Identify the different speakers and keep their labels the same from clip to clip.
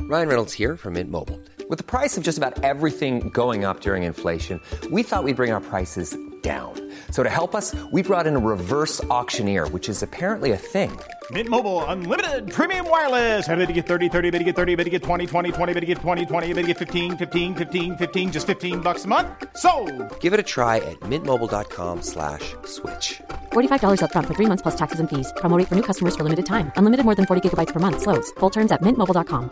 Speaker 1: Ryan Reynolds here from Mint Mobile. With the price of just about everything going up during inflation, we thought we'd bring our prices down. So to help us, we brought in a reverse auctioneer, which is apparently a thing.
Speaker 2: Mint Mobile Unlimited Premium Wireless. How to get 30, 30, how to get 30, how to get 20, 20, 20, how to get 20, 20, how to get 15, 15, 15, 15, just $15 a month? Sold!
Speaker 1: Give it a try at mintmobile.com/switch.
Speaker 3: $45 up front for 3 months plus taxes and fees. Promo rate for new customers for limited time. Unlimited more than 40 gigabytes per month. Slows full terms at mintmobile.com.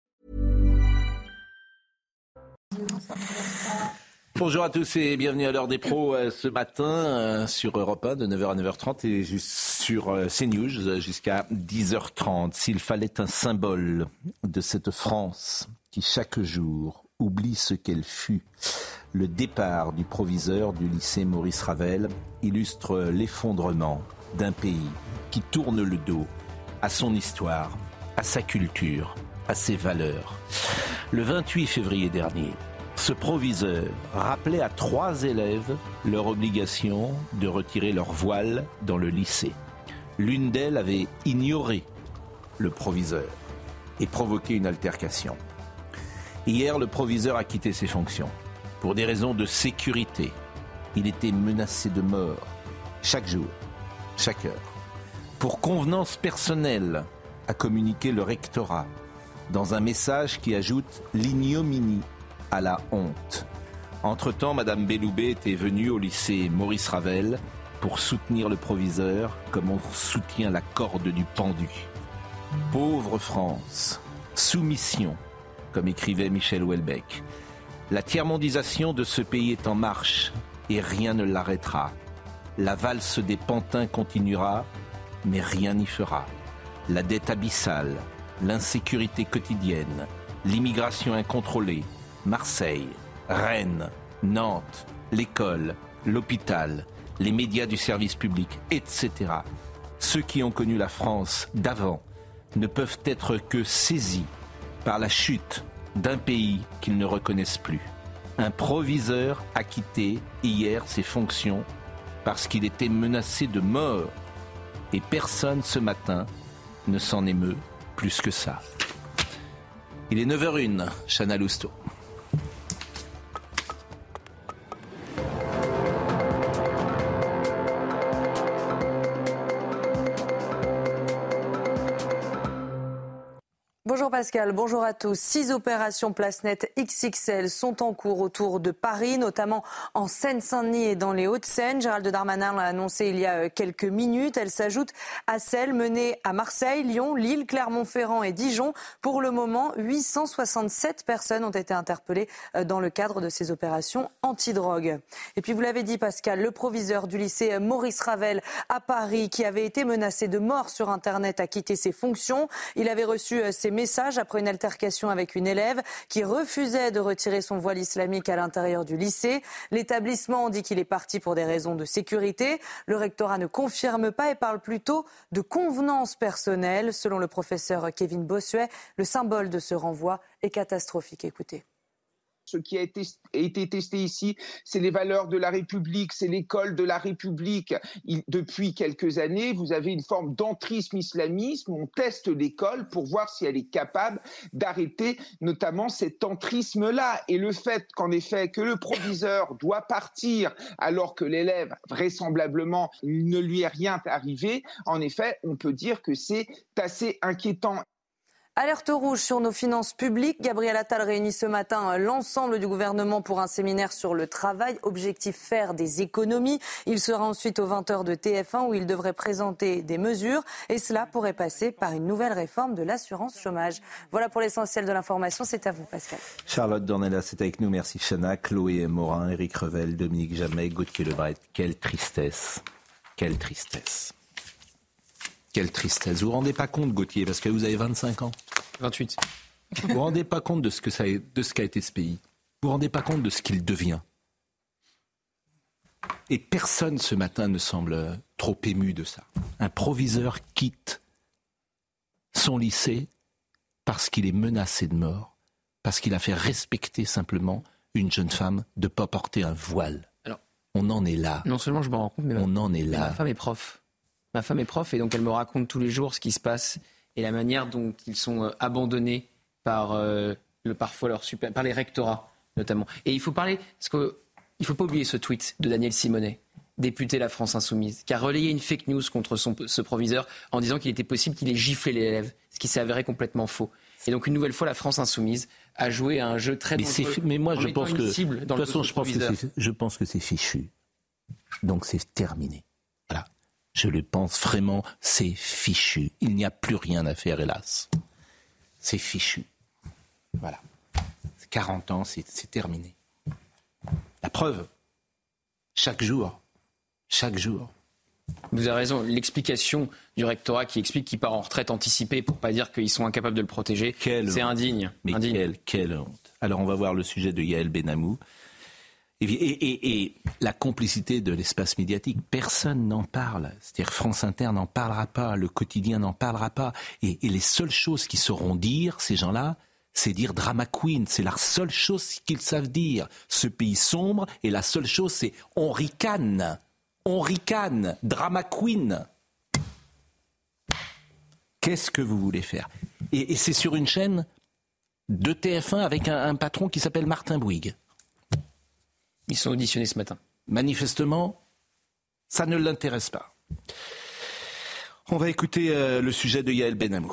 Speaker 4: Bonjour à tous et bienvenue à l'heure des pros ce matin sur Europe 1 de 9h à 9h30 et sur CNews jusqu'à 10h30. S'il fallait un symbole de cette France qui chaque jour oublie ce qu'elle fut, le départ du proviseur du lycée Maurice Ravel illustre l'effondrement d'un pays qui tourne le dos à son histoire, à sa culture, à ses valeurs. Le 28 février dernier, ce proviseur rappelait à 3 élèves leur obligation de retirer leur voile dans le lycée. L'une d'elles avait ignoré le proviseur et provoqué une altercation. Hier, le proviseur a quitté ses fonctions. Pour des raisons de sécurité, il était menacé de mort chaque jour, chaque heure. Pour convenance personnelle, a communiqué le rectorat dans un message qui ajoute l'ignominie à la honte. Entre-temps, Madame Belloubet était venue au lycée Maurice Ravel pour soutenir le proviseur comme on soutient la corde du pendu. Pauvre France, soumission, comme écrivait Michel Houellebecq. La tiers-mondisation de ce pays est en marche et rien ne l'arrêtera. La valse des pantins continuera, mais rien n'y fera. La dette abyssale, l'insécurité quotidienne, l'immigration incontrôlée, Marseille, Rennes, Nantes, l'école, l'hôpital, les médias du service public, etc. Ceux qui ont connu la France d'avant ne peuvent être que saisis par la chute d'un pays qu'ils ne reconnaissent plus. Un proviseur a quitté hier ses fonctions parce qu'il était menacé de mort. Et personne ce matin ne s'en émeut plus que ça. Il est 9h01, Chana Lousteau.
Speaker 5: Bonjour Pascal, bonjour à tous. 6 opérations Place Nette XXL sont en cours autour de Paris, notamment en Seine-Saint-Denis et dans les Hauts-de-Seine. Gérald Darmanin l'a annoncé il y a quelques minutes. Elle s'ajoute à celles menées à Marseille, Lyon, Lille, Clermont-Ferrand et Dijon. Pour le moment, 867 personnes ont été interpellées dans le cadre de ces opérations antidrogue. Et puis vous l'avez dit Pascal, le proviseur du lycée Maurice Ravel à Paris, qui avait été menacé de mort sur Internet, a quitté ses fonctions. Il avait reçu ses message après une altercation avec une élève qui refusait de retirer son voile islamique à l'intérieur du lycée. L'établissement dit qu'il est parti pour des raisons de sécurité. Le rectorat ne confirme pas et parle plutôt de convenance personnelle. Selon le professeur Kevin Bossuet, le symbole de ce renvoi est catastrophique. Écoutez.
Speaker 6: Ce qui a été testé ici, c'est les valeurs de la République, c'est l'école de la République. Depuis quelques années, vous avez une forme d'entrisme islamisme. On teste l'école pour voir si elle est capable d'arrêter notamment cet entrisme-là. Et le fait qu'en effet, que le proviseur doit partir alors que l'élève, vraisemblablement, ne lui est rien arrivé, en effet, on peut dire que c'est assez inquiétant.
Speaker 5: Alerte rouge sur nos finances publiques. Gabriel Attal réunit ce matin l'ensemble du gouvernement pour un séminaire sur le travail. Objectif, faire des économies. Il sera ensuite aux 20h de TF1 où il devrait présenter des mesures. Et cela pourrait passer par une nouvelle réforme de l'assurance chômage. Voilà pour l'essentiel de l'information. C'est à vous, Pascal.
Speaker 4: Charlotte Dornelas, c'est avec nous. Merci, Chana. Chloé Morin, Éric Revel, Dominique Jamais, Gauthier Lebret. Quelle tristesse. Quelle tristesse. Quelle tristesse. Vous vous rendez pas compte, Gauthier, parce que vous avez 25 ans.
Speaker 7: 28.
Speaker 4: Vous vous rendez pas compte de ce qu'a été ce pays. Vous vous rendez pas compte de ce qu'il devient. Et personne ce matin ne semble trop ému de ça. Un proviseur quitte son lycée parce qu'il est menacé de mort, parce qu'il a fait respecter simplement une jeune femme de ne pas porter un voile. Alors, on en est là.
Speaker 7: Non seulement je me rends compte, mais
Speaker 4: on en est là.
Speaker 7: Ma femme est prof. Ma femme est prof et donc elle me raconte tous les jours ce qui se passe et la manière dont ils sont abandonnés parfois par les rectorats notamment. Et il faut parler, parce qu'il ne faut pas oublier ce tweet de Daniel Simonet, député La France Insoumise, qui a relayé une fake news contre ce proviseur en disant qu'il était possible qu'il ait giflé les élèves, ce qui s'est avéré complètement faux. Et donc une nouvelle fois, La France Insoumise a joué à un jeu très dangereux.
Speaker 4: Mais moi, je pense que
Speaker 7: cible dans
Speaker 4: de toute façon, je pense que c'est fichu. Donc c'est terminé. Voilà. Je le pense vraiment, c'est fichu. Il n'y a plus rien à faire, hélas. C'est fichu. Voilà. 40 ans, c'est terminé. La preuve, chaque jour.
Speaker 7: Vous avez raison, l'explication du rectorat qui explique qu'il part en retraite anticipée pour pas dire qu'ils sont incapables de le protéger, c'est indigne.
Speaker 4: Mais quelle honte. Alors on va voir le sujet de Yael Benamou. Et la complicité de l'espace médiatique, personne n'en parle. C'est-à-dire France Inter n'en parlera pas, le quotidien n'en parlera pas. Et les seules choses qu'ils sauront dire, ces gens-là, c'est dire drama queen. C'est la seule chose qu'ils savent dire. Ce pays sombre, et la seule chose, c'est on ricane, drama queen. Qu'est-ce que vous voulez faire ? Et c'est sur une chaîne de TF1 avec un patron qui s'appelle Martin Bouygues.
Speaker 7: Ils sont auditionnés ce matin.
Speaker 4: Manifestement, ça ne l'intéresse pas. On va écouter le sujet de Yael Benamou.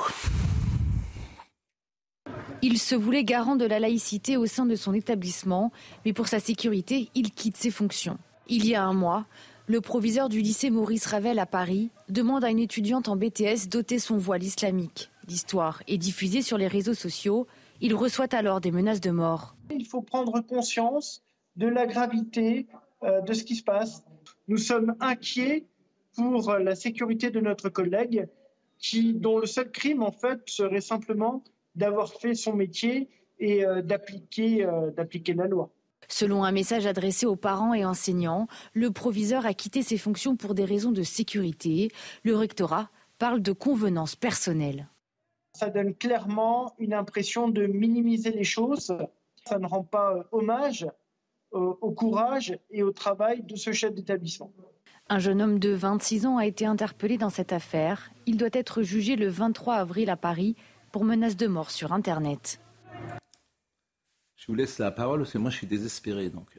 Speaker 8: Il se voulait garant de la laïcité au sein de son établissement, mais pour sa sécurité, il quitte ses fonctions. Il y a un mois, le proviseur du lycée Maurice Ravel à Paris demande à une étudiante en BTS d'ôter son voile islamique. L'histoire est diffusée sur les réseaux sociaux. Il reçoit alors des menaces de mort.
Speaker 9: Il faut prendre conscience de la gravité de ce qui se passe. Nous sommes inquiets pour la sécurité de notre collègue dont le seul crime en fait serait simplement d'avoir fait son métier et d'appliquer la loi.
Speaker 8: Selon un message adressé aux parents et enseignants, le proviseur a quitté ses fonctions pour des raisons de sécurité. Le rectorat parle de convenance personnelle.
Speaker 9: Ça donne clairement une impression de minimiser les choses. Ça ne rend pas hommage au courage et au travail de ce chef d'établissement.
Speaker 8: Un jeune homme de 26 ans a été interpellé dans cette affaire. Il doit être jugé le 23 avril à Paris pour menace de mort sur Internet.
Speaker 4: Je vous laisse la parole parce que moi je suis désespéré. Donc.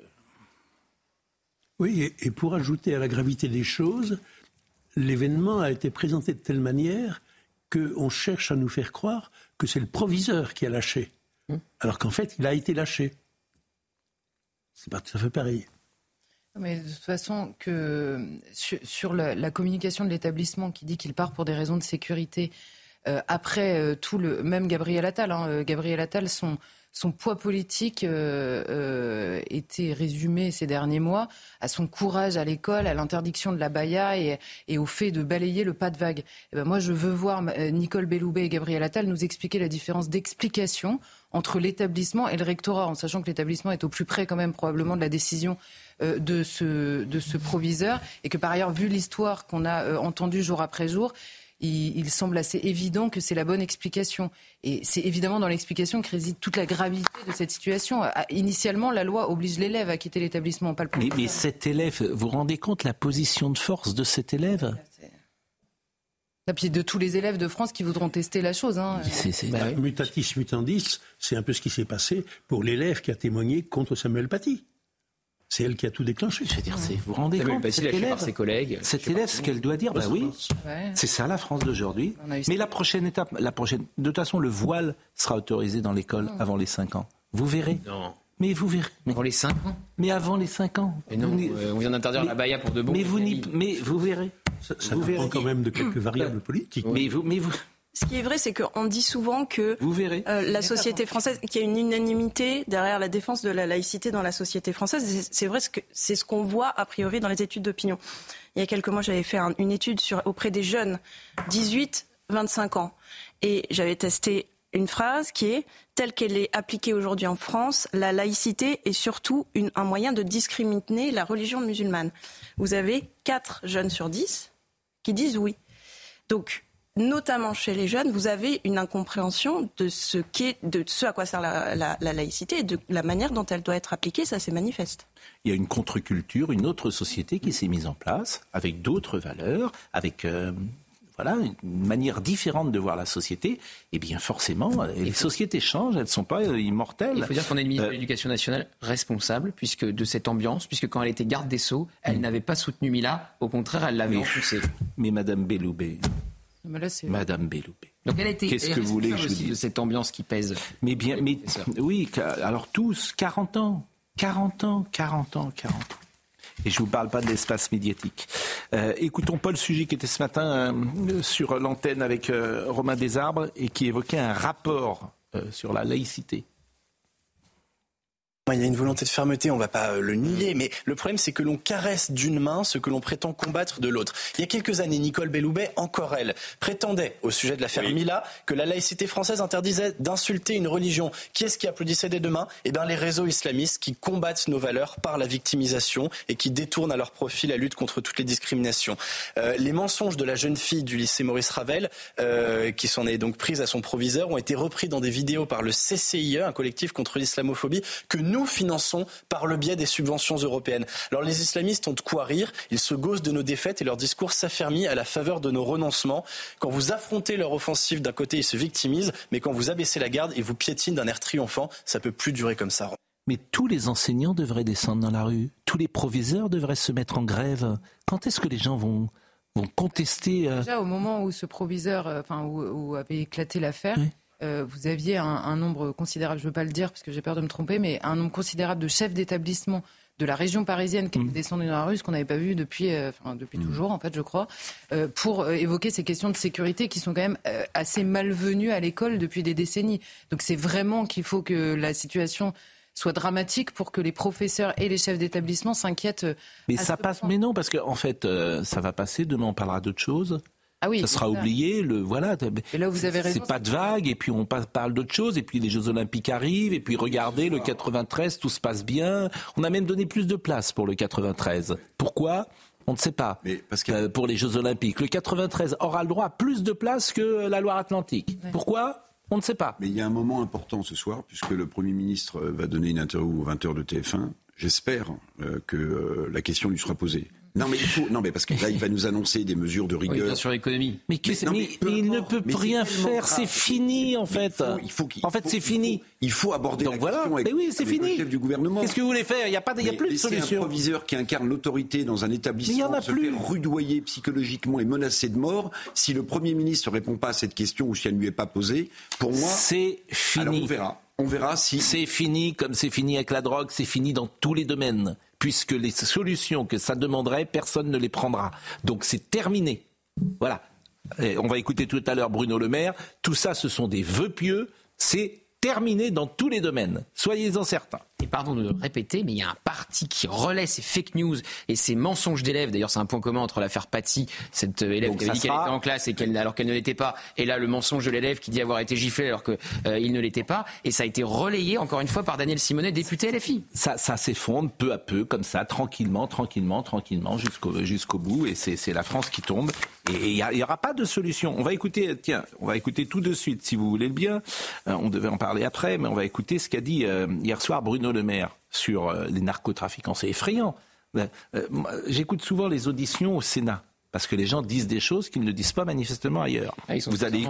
Speaker 10: Oui, et pour ajouter à la gravité des choses, l'événement a été présenté de telle manière qu'on cherche à nous faire croire que c'est le proviseur qui a lâché, alors qu'en fait il a été lâché. C'est pas tout à fait pareil.
Speaker 11: Mais de toute façon, sur la communication de l'établissement qui dit qu'il part pour des raisons de sécurité, après même Gabriel Attal, Gabriel Attal, son poids politique était résumé ces derniers mois à son courage à l'école, à l'interdiction de l'abaya et au fait de balayer le pas de vague. Et ben moi, je veux voir Nicole Belloubet et Gabriel Attal nous expliquer la différence d'explication entre l'établissement et le rectorat, en sachant que l'établissement est au plus près quand même probablement de la décision de ce proviseur et que par ailleurs, vu l'histoire qu'on a entendue jour après jour, il semble assez évident que c'est la bonne explication. Et c'est évidemment dans l'explication que réside toute la gravité de cette situation. Initialement, la loi oblige l'élève à quitter l'établissement, pas le proviseur.
Speaker 4: Mais cet élève, vous vous rendez compte la position de force de cet élève ?
Speaker 11: Et puis de tous les élèves de France qui voudront tester la chose.
Speaker 10: Mutatis mutandis, c'est un peu ce qui s'est passé pour l'élève qui a témoigné contre Samuel Paty. C'est elle qui a tout déclenché.
Speaker 4: Je veux dire, vous vous rendez compte,
Speaker 7: cet élève, ses collègues,
Speaker 4: cet élève, ce qu'elle doit dire, c'est ça la France d'aujourd'hui. Mais la prochaine étape, de toute façon, le voile sera autorisé dans l'école avant les 5 ans. Vous verrez.
Speaker 7: Non.
Speaker 4: Mais vous verrez.
Speaker 7: Avant les 5 ans.
Speaker 4: Mais avant les 5 ans.
Speaker 7: Mais non, on vient d'interdire la baya pour de bon.
Speaker 4: Mais vous verrez.
Speaker 10: Ça dépend quand même de quelques variables politiques.
Speaker 4: Mais vous.
Speaker 12: Ce qui est vrai, c'est qu'on dit souvent que la société française, qu'il y a une unanimité derrière la défense de la laïcité dans la société française. C'est vrai, c'est ce qu'on voit a priori dans les études d'opinion. Il y a quelques mois, j'avais fait une étude auprès des jeunes 18-25 ans. Et j'avais testé une phrase qui est « telle qu'elle est appliquée aujourd'hui en France, la laïcité est surtout un moyen de discriminer la religion musulmane ». Vous avez 4 jeunes sur 10 qui disent oui. Donc, notamment chez les jeunes, vous avez une incompréhension de ce à quoi sert la laïcité et de la manière dont elle doit être appliquée, ça c'est manifeste.
Speaker 4: Il y a une contre-culture, une autre société qui s'est mise en place, avec d'autres valeurs, avec une manière différente de voir la société, eh bien forcément, les sociétés changent, elles ne sont pas immortelles.
Speaker 7: Il faut dire qu'on a une ministre de l'Éducation nationale responsable de cette ambiance, puisque quand elle était garde des Sceaux, elle n'avait pas soutenu Mila, au contraire, elle l'avait repoussé.
Speaker 4: Mais Madame Belloubet... Madame Belloubet.
Speaker 7: Donc elle a été
Speaker 4: Qu'est-ce que vous voulez que je vous dise
Speaker 7: de cette ambiance qui pèse.
Speaker 4: Oui, alors tous, 40 ans. Et je ne vous parle pas de l'espace médiatique. Écoutons Paul Sugy qui était ce matin sur l'antenne avec Romain Desarbres et qui évoquait un rapport sur la laïcité.
Speaker 13: Il y a une volonté de fermeté, on ne va pas le nier, mais le problème c'est que l'on caresse d'une main ce que l'on prétend combattre de l'autre. Il y a quelques années, Nicole Belloubet, encore elle, prétendait au sujet de l'affaire Mila que la laïcité française interdisait d'insulter une religion. Qui est-ce qui applaudissait des deux mains ? Eh bien les réseaux islamistes qui combattent nos valeurs par la victimisation et qui détournent à leur profit la lutte contre toutes les discriminations. Les mensonges de la jeune fille du lycée Maurice Ravel, qui s'en est donc prise à son proviseur, ont été repris dans des vidéos par le CCIE, un collectif contre l'islamophobie, que nous finançons par le biais des subventions européennes. Alors les islamistes ont de quoi rire, ils se gaussent de nos défaites et leur discours s'affermit à la faveur de nos renoncements. Quand vous affrontez leur offensive, d'un côté ils se victimisent, mais quand vous abaissez la garde et vous piétinent d'un air triomphant, ça peut plus durer comme ça.
Speaker 4: Mais tous les enseignants devraient descendre dans la rue, tous les proviseurs devraient se mettre en grève. Quand est-ce que les gens vont contester
Speaker 11: Déjà au moment où ce proviseur, où avait éclaté l'affaire, vous aviez un nombre considérable, je ne veux pas le dire parce que j'ai peur de me tromper, mais un nombre considérable de chefs d'établissement de la région parisienne qui descendaient dans la rue, ce qu'on n'avait pas vu depuis toujours, en fait, je crois, pour évoquer ces questions de sécurité qui sont quand même assez malvenues à l'école depuis des décennies. Donc c'est vraiment qu'il faut que la situation soit dramatique pour que les professeurs et les chefs d'établissement s'inquiètent.
Speaker 4: Mais ça passe, mais non, parce qu'en fait, ça va passer, demain on parlera d'autre chose.
Speaker 11: Ah oui,
Speaker 4: ça sera oublié,
Speaker 11: Et là, vous avez raison.
Speaker 4: C'est pas de vague, et puis on parle d'autre chose, et puis les Jeux Olympiques arrivent, et puis regardez, le 93, tout se passe bien. On a même donné plus de place pour le 93. Pourquoi ? On ne sait pas. Mais parce que... pour les Jeux Olympiques. Le 93 aura le droit à plus de place que la Loire-Atlantique. Ouais. Pourquoi ? On ne sait pas.
Speaker 14: Mais il y a un moment important ce soir, puisque le Premier ministre va donner une interview aux 20h de TF1. J'espère que la question lui sera posée. Non mais parce que là il va nous annoncer des mesures de rigueur
Speaker 7: sur l'économie.
Speaker 4: Mais il ne peut rien faire, c'est fini en fait. C'est fini.
Speaker 14: Il faut aborder la question avec
Speaker 4: le
Speaker 14: chef du gouvernement.
Speaker 4: Qu'est-ce que vous voulez faire ? Il y a plus de solution.
Speaker 14: Un proviseur qui incarne l'autorité dans un établissement se fait rudoyer psychologiquement et menacé de mort. Si le Premier ministre ne répond pas à cette question ou si elle ne lui est pas posée, pour moi,
Speaker 4: c'est fini.
Speaker 14: Alors on verra si
Speaker 4: c'est fini comme c'est fini avec la drogue, c'est fini dans tous les domaines. Puisque les solutions que ça demanderait, personne ne les prendra. Donc c'est terminé. Voilà. Et on va écouter tout à l'heure Bruno Le Maire. Tout ça, ce sont des vœux pieux. C'est terminé dans tous les domaines. Soyez-en certains.
Speaker 7: Et pardon de le répéter, mais il y a un parti qui relaie ces fake news et ces mensonges d'élèves. D'ailleurs, c'est un point commun entre l'affaire Paty, cette élève qui avait dit qu'elle était en classe alors qu'elle ne l'était pas, et là, le mensonge de l'élève qui dit avoir été giflé alors qu'il ne l'était pas. Et ça a été relayé, encore une fois, par Daniel Simonet, député LFI.
Speaker 4: Ça s'effondre peu à peu, comme ça, tranquillement, jusqu'au bout. Et c'est la France qui tombe. Et il n'y aura pas de solution. On va écouter tout de suite, si vous voulez le bien. On devait en parler après, mais on va écouter ce qu'a dit hier soir Bruno Le Maire sur les narcotrafiquants. C'est effrayant. J'écoute souvent les auditions au Sénat, parce que les gens disent des choses qu'ils ne disent pas manifestement ailleurs. Comment ?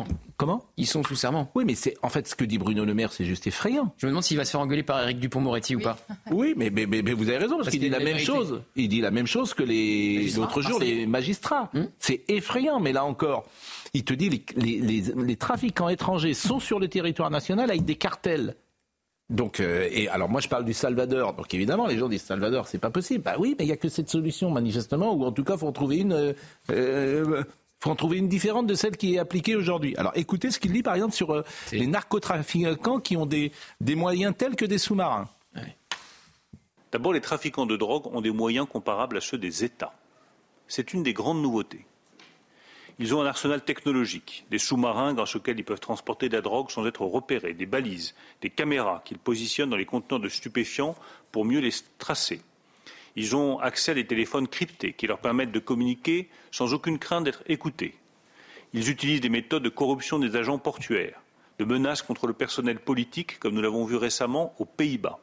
Speaker 7: Ils sont sous serment.
Speaker 4: Oui, mais ce que dit Bruno Le Maire, c'est juste effrayant.
Speaker 7: Je me demande s'il va se faire engueuler par Éric Dupond-Moretti ou pas.
Speaker 4: Oui, mais vous avez raison, parce qu'il dit la même chose. Il dit la même chose que l'autre jour, les magistrats. C'est effrayant, mais là encore, il te dit les trafiquants étrangers sont sur le territoire national avec des cartels. Donc, alors moi je parle du Salvador. Donc évidemment, les gens disent Salvador, c'est pas possible. Bah oui, mais il n'y a que cette solution manifestement, ou en tout cas, faut en trouver une différente de celle qui est appliquée aujourd'hui. Alors écoutez ce qu'il dit par exemple sur les narcotrafiquants qui ont des moyens tels que des sous-marins.
Speaker 15: Ouais. D'abord, les trafiquants de drogue ont des moyens comparables à ceux des États. C'est une des grandes nouveautés. Ils ont un arsenal technologique, des sous-marins grâce auxquels ils peuvent transporter de la drogue sans être repérés, des balises, des caméras qu'ils positionnent dans les conteneurs de stupéfiants pour mieux les tracer. Ils ont accès à des téléphones cryptés qui leur permettent de communiquer sans aucune crainte d'être écoutés. Ils utilisent des méthodes de corruption des agents portuaires, de menaces contre le personnel politique, comme nous l'avons vu récemment aux Pays-Bas.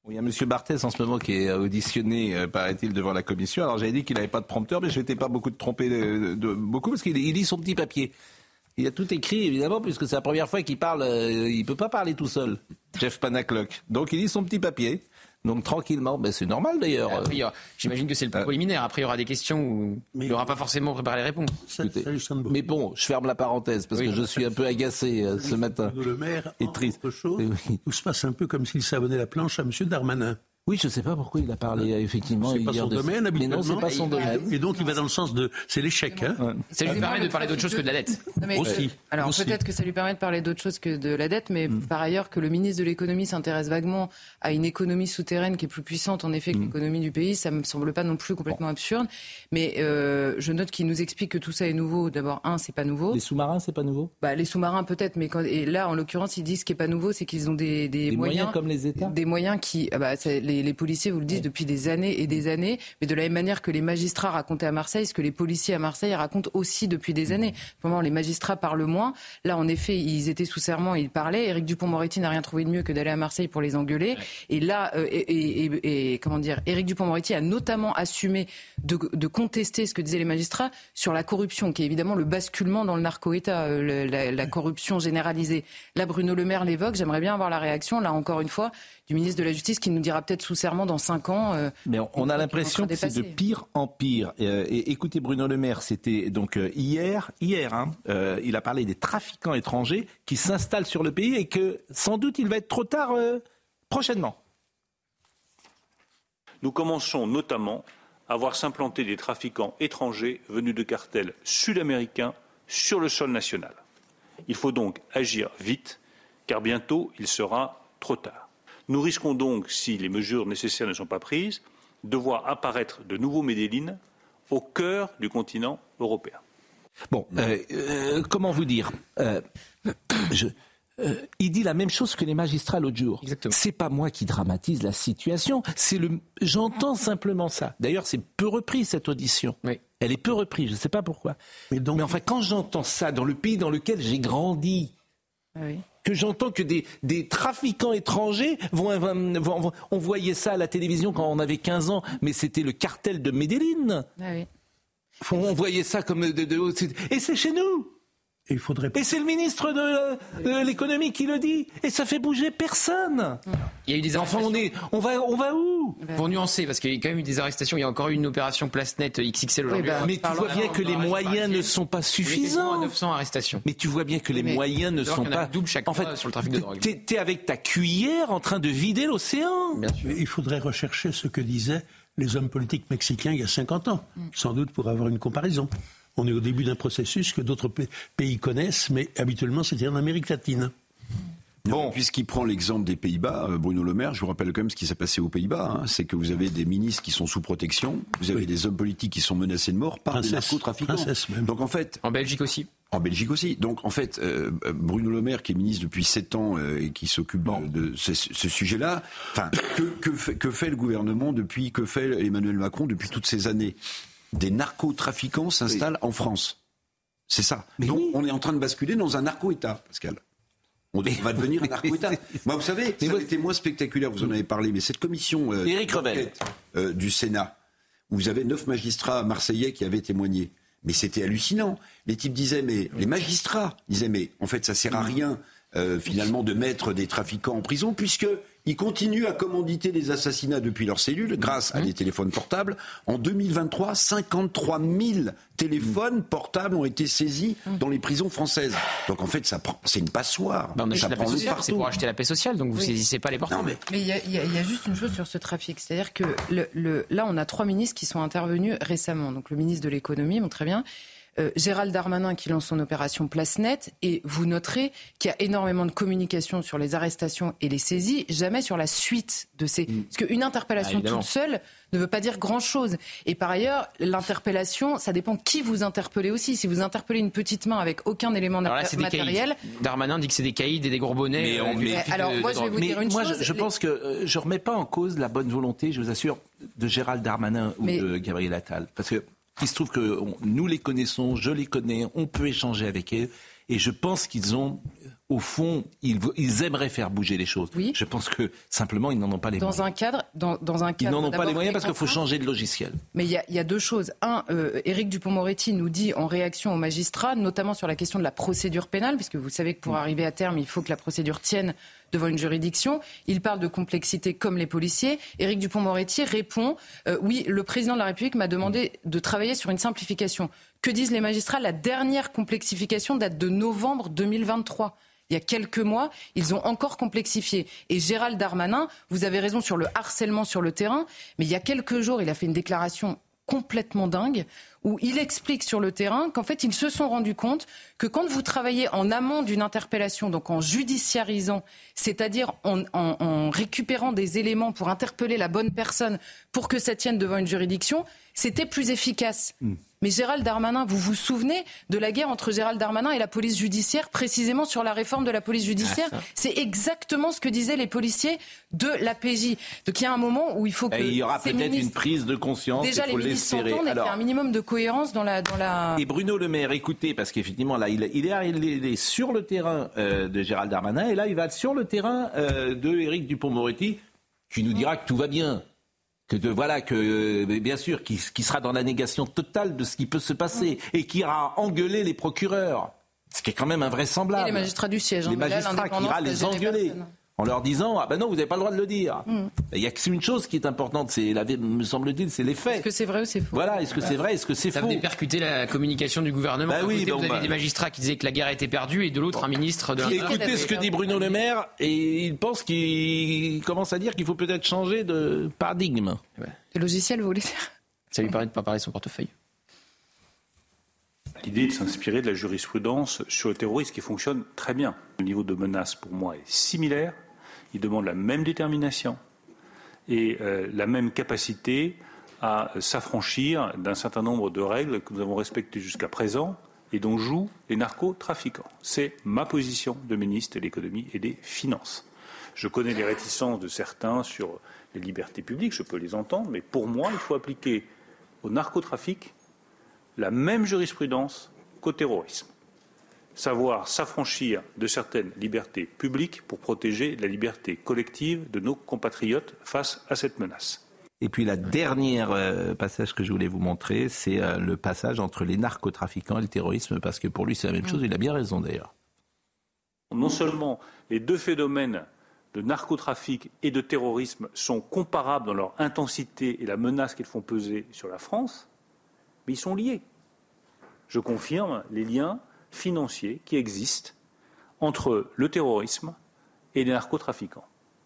Speaker 4: Il y a M. Barthès en ce moment qui est auditionné, paraît-il, devant la commission. Alors j'avais dit qu'il n'avait pas de prompteur, mais je n'étais pas beaucoup trompé beaucoup parce qu'il lit son petit papier. Il a tout écrit, évidemment, puisque c'est la première fois qu'il parle. Il ne peut pas parler tout seul, Jeff Panaclock. Donc il lit son petit papier. Donc tranquillement, c'est normal d'ailleurs.
Speaker 7: Après, j'imagine que c'est le préliminaire. Après, il y aura des questions où il n'aura pas forcément préparé les réponses.
Speaker 4: Mais bon, je ferme la parenthèse parce que je suis un peu agacé ce matin.
Speaker 10: Le maire,
Speaker 4: et triste.
Speaker 10: Autre chose, tout se passe un peu comme s'il savonnait la planche à M. Darmanin.
Speaker 4: Oui, je ne sais pas pourquoi il a parlé effectivement.
Speaker 10: C'est pas son domaine, habituellement.
Speaker 4: Mais non, c'est pas son domaine.
Speaker 10: Et donc il va dans le sens de, c'est l'échec. Hein.
Speaker 7: Ça lui permet de parler d'autre chose que de la dette.
Speaker 10: Aussi.
Speaker 11: Alors
Speaker 10: aussi.
Speaker 11: peut-être que ça lui permet de parler d'autre chose que de la dette, mais par ailleurs que le ministre de l'économie s'intéresse vaguement à une économie souterraine qui est plus puissante en effet que l'économie du pays, ça me semble pas non plus complètement absurde. Mais je note qu'il nous explique que tout ça est nouveau. D'abord, c'est pas nouveau.
Speaker 4: Les sous-marins, c'est pas nouveau.
Speaker 11: Les sous-marins peut-être, mais et là en l'occurrence ils disent ce qui est pas nouveau, c'est qu'ils ont des
Speaker 4: moyens comme les États.
Speaker 11: Des moyens qui, les policiers vous le disent depuis des années et des années, mais de la même manière que les magistrats racontaient à Marseille, ce que les policiers à Marseille racontent aussi depuis des années. Vraiment, les magistrats parlent moins. Là, en effet, ils étaient sous serment, ils parlaient. Éric Dupond-Moretti n'a rien trouvé de mieux que d'aller à Marseille pour les engueuler. Et là, Éric Dupond-Moretti a notamment assumé de contester ce que disaient les magistrats sur la corruption, qui est évidemment le basculement dans le narco-État, la corruption généralisée. Là, Bruno Le Maire l'évoque. J'aimerais bien avoir la réaction, là encore une fois, du ministre de la Justice qui nous dira peut-être sous serment dans 5 ans.
Speaker 4: Mais on a l'impression que c'est de pire en pire. Et écoutez, Bruno Le Maire, c'était donc hier, il a parlé des trafiquants étrangers qui s'installent sur le pays et que sans doute il va être trop tard prochainement.
Speaker 15: Nous commençons notamment à voir s'implanter des trafiquants étrangers venus de cartels sud-américains sur le sol national. Il faut donc agir vite, car bientôt il sera trop tard. Nous risquons donc, si les mesures nécessaires ne sont pas prises, de voir apparaître de nouveaux Medellín au cœur du continent européen.
Speaker 4: Bon, comment vous dire il dit la même chose que les magistrats l'autre jour. Exactement. C'est pas moi qui dramatise la situation, j'entends simplement ça. D'ailleurs, c'est peu repris cette audition. Oui. Elle est peu reprise, je ne sais pas pourquoi. Mais enfin, quand j'entends ça dans le pays dans lequel j'ai grandi, que j'entends que des trafiquants étrangers on voyait ça à la télévision quand on avait 15 ans, mais c'était le cartel de Medellín. On voyait ça comme et c'est chez nous. Et c'est le ministre de l'économie qui le dit. Et ça fait bouger personne.
Speaker 7: Il y a eu des
Speaker 4: arrestations. On va où?
Speaker 7: Pour nuancer, parce qu'il y a quand même eu des arrestations. Il y a encore eu une opération Place Net XXL aujourd'hui.
Speaker 4: Mais tu vois bien que les moyens ne sont pas suffisants.
Speaker 7: 900 arrestations.
Speaker 4: Mais tu vois bien que les moyens ne sont pas...
Speaker 7: double chaque fois sur le trafic de drogue.
Speaker 4: T'es avec ta cuillère en train de vider l'océan.
Speaker 10: Il faudrait rechercher ce que disaient les hommes politiques mexicains il y a 50 ans. Sans doute pour avoir une comparaison. On est au début d'un processus que d'autres pays connaissent, mais habituellement c'était en Amérique latine.
Speaker 14: Bon, puisqu'il prend l'exemple des Pays-Bas, Bruno Le Maire, je vous rappelle quand même ce qui s'est passé aux Pays-Bas. C'est que vous avez des ministres qui sont sous protection, vous avez des hommes politiques qui sont menacés de mort par des narcotrafiquants. Donc en fait,
Speaker 7: en Belgique aussi.
Speaker 14: Donc en fait, Bruno Le Maire, qui est ministre depuis 7 ans et qui s'occupe de ce sujet-là, que fait le gouvernement que fait Emmanuel Macron depuis toutes ces années? Des narcotrafiquants s'installent en France. C'est ça. Donc on est en train de basculer dans un narco-État, Pascal. On va devenir un narco-État. Moi, vous savez, ça a été moins spectaculaire, vous en avez parlé, mais cette commission du Sénat, où vous avez 9 magistrats marseillais qui avaient témoigné, mais c'était hallucinant. Les types disaient, mais les magistrats disaient, mais en fait, ça sert à rien, finalement, de mettre des trafiquants en prison, puisque ils continuent à commanditer des assassinats depuis leurs cellules grâce à des téléphones portables. En 2023, 53 000 téléphones portables ont été saisis dans les prisons françaises. Donc en fait, c'est une passoire.
Speaker 7: Ça prend partout. C'est pour acheter la paix sociale, donc vous ne saisissez pas les portables.
Speaker 11: Mais il y a juste une chose sur ce trafic. C'est-à-dire que là, on a 3 ministres qui sont intervenus récemment. Donc le ministre de l'économie, très bien. Gérald Darmanin qui lance son opération Place Net, et vous noterez qu'il y a énormément de communication sur les arrestations et les saisies, jamais sur la suite de ces... Parce qu'une interpellation toute seule ne veut pas dire grand-chose. Et par ailleurs, l'interpellation, ça dépend qui vous interpellez aussi. Si vous interpellez une petite main avec aucun élément matériel...
Speaker 7: Darmanin dit que c'est des caïds et des gros bonnets.
Speaker 11: Alors moi, je vais vous dire une chose.
Speaker 4: Je pense que je ne remets pas en cause la bonne volonté, je vous assure, de Gérald Darmanin ou de Gabriel Attal. Parce que il se trouve que nous les connaissons, je les connais, on peut échanger avec eux, et je pense qu'ils ont au fond, ils aimeraient faire bouger les choses.
Speaker 11: Oui.
Speaker 4: Je pense que simplement, ils n'en ont pas les moyens.
Speaker 11: Dans un cadre,
Speaker 4: ils n'en ont pas les moyens parce qu'il faut changer de logiciel.
Speaker 11: Mais il y a deux choses. Éric Dupond-Moretti nous dit en réaction aux magistrats, notamment sur la question de la procédure pénale, puisque vous savez que pour arriver à terme, il faut que la procédure tienne devant une juridiction. Il parle de complexité comme les policiers. Éric Dupond-Moretti répond oui, le président de la République m'a demandé de travailler sur une simplification. Que disent les magistrats? La dernière complexification date de novembre 2023. Il y a quelques mois, ils ont encore complexifié. Et Gérald Darmanin, vous avez raison sur le harcèlement sur le terrain, mais il y a quelques jours, il a fait une déclaration complètement dingue où il explique sur le terrain qu'en fait, ils se sont rendus compte que quand vous travaillez en amont d'une interpellation, donc en judiciarisant, c'est-à-dire en récupérant des éléments pour interpeller la bonne personne pour que ça tienne devant une juridiction, c'était plus efficace. Mais Gérald Darmanin, vous vous souvenez de la guerre entre Gérald Darmanin et la police judiciaire, précisément sur la réforme de la police judiciaire? C'est exactement ce que disaient les policiers de l'APJ. Donc il y a un moment où il faut que...
Speaker 4: il y aura peut-être une prise de conscience.
Speaker 11: Déjà, les ministres s'entendent et qu'il y a un minimum de cohérence dans la...
Speaker 4: Et Bruno Le Maire, écoutez, parce qu'effectivement, là, il est sur le terrain de Gérald Darmanin, et là, il va sur le terrain de Éric Dupond-Moretti, qui nous dira que tout va bien. Bien sûr, qui sera dans la négation totale de ce qui peut se passer et qui ira engueuler les procureurs. Ce qui est quand même invraisemblable.
Speaker 11: Et les magistrats du siège.
Speaker 4: Les magistrats qui ira les engueuler. En leur disant, ah ben non, vous n'avez pas le droit de le dire. Il y a qu'une chose qui est importante, me semble-t-il, c'est les faits.
Speaker 11: Est-ce que c'est vrai ou c'est faux?
Speaker 4: Voilà, est-ce que c'est vrai, est-ce que c'est faux?
Speaker 7: Ça venait percuter la communication du gouvernement. Vous avez des magistrats qui disaient que la guerre était perdue et de l'autre un ministre de l'Intérieur.
Speaker 4: Écoutez ce que dit Bruno Le Maire et il pense qu'il commence à dire qu'il faut peut-être changer de paradigme.
Speaker 11: Le logiciel, vous voulez dire?
Speaker 7: Ça lui permet de ne pas parler de son portefeuille.
Speaker 15: L'idée de s'inspirer de la jurisprudence sur le terrorisme qui fonctionne très bien. Le niveau de menace pour moi est similaire. Il demande la même détermination et la même capacité à s'affranchir d'un certain nombre de règles que nous avons respectées jusqu'à présent et dont jouent les narcotrafiquants. C'est ma position de ministre de l'économie et des finances. Je connais les réticences de certains sur les libertés publiques, je peux les entendre, mais pour moi, il faut appliquer au narcotrafic la même jurisprudence qu'au terrorisme. Savoir s'affranchir de certaines libertés publiques pour protéger la liberté collective de nos compatriotes face à cette menace.
Speaker 4: Et puis la dernière passage que je voulais vous montrer, c'est le passage entre les narcotrafiquants et le terrorisme, parce que pour lui c'est la même chose, il a bien raison d'ailleurs.
Speaker 15: Non seulement les deux phénomènes de narcotrafic et de terrorisme sont comparables dans leur intensité et la menace qu'ils font peser sur la France, mais ils sont liés. Je confirme les liens financiers qui existent entre le terrorisme et les narcotrafiquants.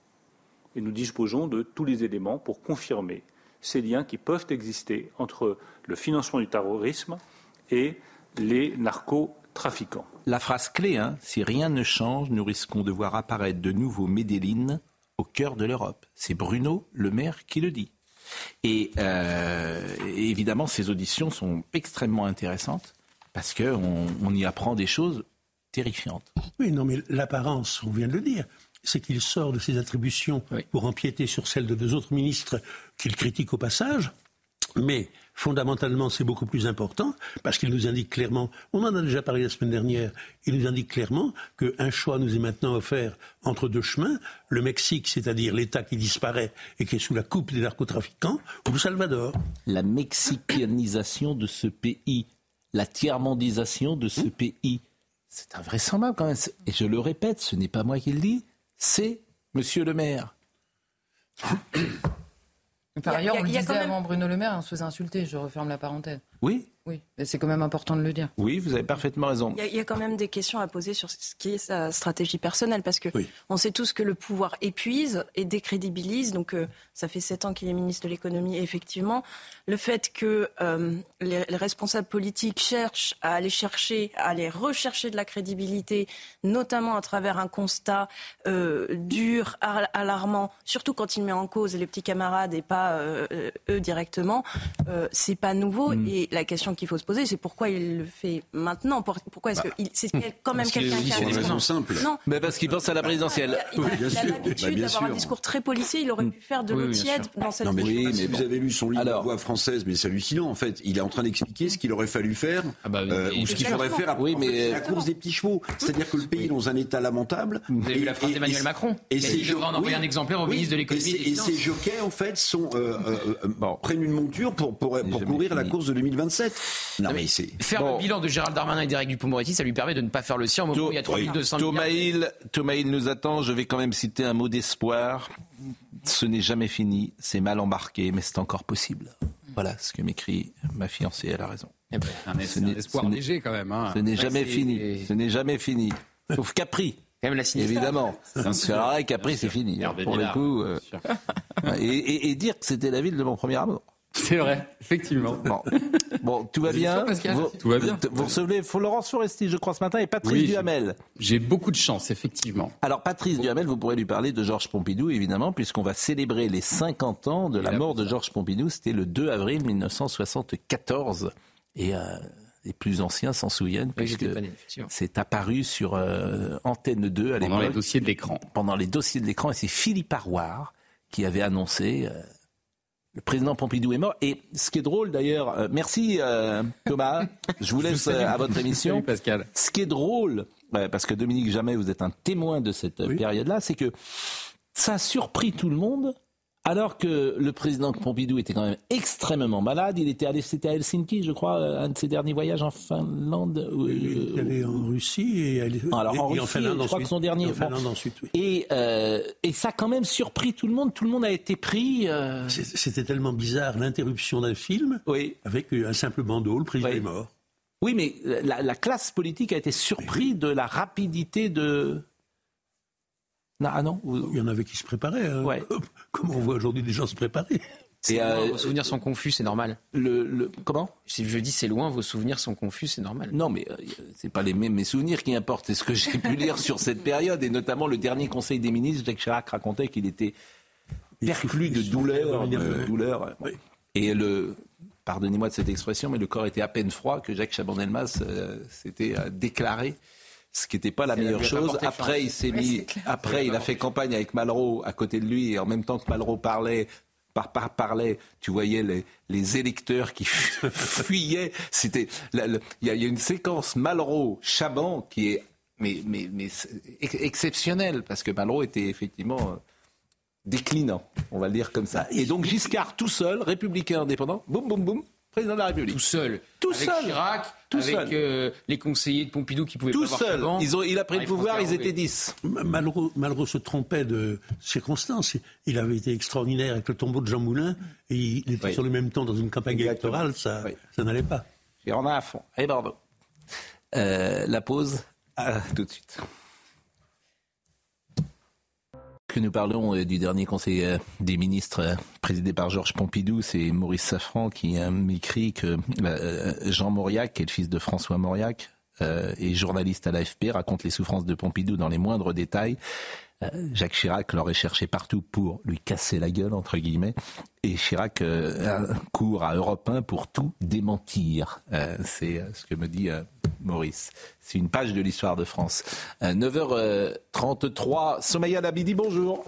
Speaker 15: Et nous disposons de tous les éléments pour confirmer ces liens qui peuvent exister entre le financement du terrorisme et les narcotrafiquants.
Speaker 4: La phrase clé, si rien ne change, nous risquons de voir apparaître de nouveaux Medellín au cœur de l'Europe. C'est Bruno Le Maire qui le dit. Et évidemment, ces auditions sont extrêmement intéressantes parce qu'on y apprend des choses terrifiantes.
Speaker 10: Oui, non, mais l'apparence, on vient de le dire, c'est qu'il sort de ses attributions pour empiéter sur celles de deux autres ministres qu'il critique au passage. Mais fondamentalement, c'est beaucoup plus important parce qu'il nous indique clairement, on en a déjà parlé la semaine dernière, il nous indique clairement qu'un choix nous est maintenant offert entre deux chemins, le Mexique, c'est-à-dire l'État qui disparaît et qui est sous la coupe des narcotrafiquants, ou le Salvador.
Speaker 4: La mexicanisation de ce pays, la tiers-mondisation de ce pays, c'est invraisemblable quand même. Et je le répète, ce n'est pas moi qui le dis, c'est Monsieur Le Maire.
Speaker 11: Par ailleurs, on le disait avant Bruno Le Maire, on se faisait insulter, je referme la parenthèse.
Speaker 4: Oui.
Speaker 11: Oui, mais c'est quand même important de le dire.
Speaker 4: Oui, vous avez parfaitement raison.
Speaker 12: Il y a quand même des questions à poser sur ce qui est sa stratégie personnelle, parce que on sait tous que le pouvoir épuise et décrédibilise, donc ça fait 7 ans qu'il est ministre de l'économie, et effectivement. Le fait que les responsables politiques cherchent à aller rechercher de la crédibilité, notamment à travers un constat dur, alarmant, surtout quand il met en cause les petits camarades et pas eux directement, c'est pas nouveau, et Et la question qu'il faut se poser, c'est pourquoi il le fait maintenant. Pourquoi est-ce que c'est quand même quelqu'un qui a
Speaker 14: une raison simple.
Speaker 12: Non,
Speaker 4: mais parce qu'il pense à la présidentielle.
Speaker 12: Il a l'habitude d'avoir un discours très policier. Il aurait pu faire de l'eau tiède dans cette.
Speaker 14: Non, mais si vous avez lu son livre La Voix française, mais c'est hallucinant en fait. Il est en train d'expliquer ce qu'il aurait fallu faire ou ce qu'il faudrait faire après la course des petits chevaux. C'est-à-dire que le pays est dans un état lamentable.
Speaker 7: Vous avez vu la phrase d'Emmanuel Macron.
Speaker 14: Et
Speaker 7: il devrait en envoyer un exemplaire au ministre de l'économie.
Speaker 14: Et ces jockeys en fait prennent une monture pour courir la course de 2027. Non, mais c'est...
Speaker 7: Faire le bilan de Gérald Darmanin et d'Éric Dupond-Moretti, ça lui permet de ne pas faire le sien au moment où il y a 3200 milliards.
Speaker 4: Thomas Hill nous attend. Je vais quand même citer un mot d'espoir. Ce n'est jamais fini, c'est mal embarqué, mais c'est encore possible. Voilà ce que m'écrit ma fiancée, elle a raison.
Speaker 16: Un espoir léger quand même.
Speaker 4: Ce n'est jamais fini. Ce n'est jamais fini. Sauf Capri. Évidemment. Alors là, Capri, c'est fini. Pour le coup. Et dire que c'était la ville de mon premier amour.
Speaker 16: C'est vrai, effectivement.
Speaker 4: Bon, tout va bien.
Speaker 16: Tout va bien.
Speaker 4: Vous recevez Florence Foresti, je crois, ce matin, et Patrice Duhamel.
Speaker 16: J'ai beaucoup de chance, effectivement.
Speaker 4: Alors, Patrice Duhamel, vous pourrez lui parler de Georges Pompidou, évidemment, puisqu'on va célébrer les 50 ans de la mort de Georges Pompidou. C'était le 2 avril 1974. Et les plus anciens s'en souviennent, puisque c'est apparu sur Antenne 2 à l'époque.
Speaker 16: Pendant les dossiers de l'écran.
Speaker 4: Pendant les dossiers de l'écran, et c'est Philippe Arouard qui avait annoncé... Le président Pompidou est mort. Et ce qui est drôle d'ailleurs, merci Thomas, je vous laisse à votre émission.
Speaker 16: Salut Pascal.
Speaker 4: Ce qui est drôle, parce que Dominique Jamais, vous êtes un témoin de cette période-là, c'est que ça a surpris tout le monde, alors que le président Pompidou était quand même extrêmement malade. C'était à Helsinki, je crois, un de ses derniers voyages en Finlande.
Speaker 10: Il est allé en Russie et
Speaker 4: en Finlande, je crois que son dernier.
Speaker 10: Ensuite, oui.
Speaker 4: Et ça a quand même surpris tout le monde. Tout le monde a été pris.
Speaker 10: C'était tellement bizarre, l'interruption d'un film avec un simple bandeau, le président est mort.
Speaker 4: Oui, mais la classe politique a été surprise de la rapidité de... Non,
Speaker 10: il y en avait qui se préparaient. Comme on voit aujourd'hui des gens se préparer.
Speaker 7: Vos souvenirs sont confus, c'est normal.
Speaker 4: Comment ?
Speaker 7: Je dis c'est loin, vos souvenirs sont confus, c'est normal.
Speaker 4: Non, mais c'est pas les mêmes mes souvenirs qui importent. C'est ce que j'ai pu lire sur cette période, et notamment le dernier Conseil des ministres. Jacques Chirac racontait qu'il était perclus de douleur. Oui. Et pardonnez-moi de cette expression, mais le corps était à peine froid que Jacques Chaban-Delmas s'était déclaré. Ce qui n'était pas la meilleure chose. Après, il a fait campagne avec Malraux à côté de lui, et en même temps que Malraux parlait, tu voyais les électeurs qui fuyaient. Il y a une séquence Malraux-Chaban qui est mais exceptionnelle, parce que Malraux était effectivement déclinant, on va le dire comme ça. Et donc Giscard tout seul, républicain indépendant, boum boum boum, président de la République.
Speaker 7: Tout seul. Chirac, avec les conseillers de Pompidou qui pouvaient
Speaker 4: tout
Speaker 7: pas
Speaker 4: seul.
Speaker 7: Avoir
Speaker 4: Il a pris le pouvoir, ils étaient 10.
Speaker 10: Malraux se trompait de circonstances. Il avait été extraordinaire avec le tombeau de Jean Moulin, et il était sur le même temps dans une campagne électorale, ça n'allait pas.
Speaker 4: Et on a à fond. Et Bordeaux. La pause, tout de suite. Que nous parlons du dernier conseil des ministres présidé par Georges Pompidou, c'est Maurice Safran qui m'écrit que Jean Mauriac, qui est le fils de François Mauriac, et journaliste à l'AFP, raconte les souffrances de Pompidou dans les moindres détails. Jacques Chirac l'aurait cherché partout pour lui casser la gueule, entre guillemets, et Chirac court à Europe 1 pour tout démentir. C'est ce que me dit Maurice. C'est une page de l'histoire de France. 9h33, Somaya Labidi, bonjour.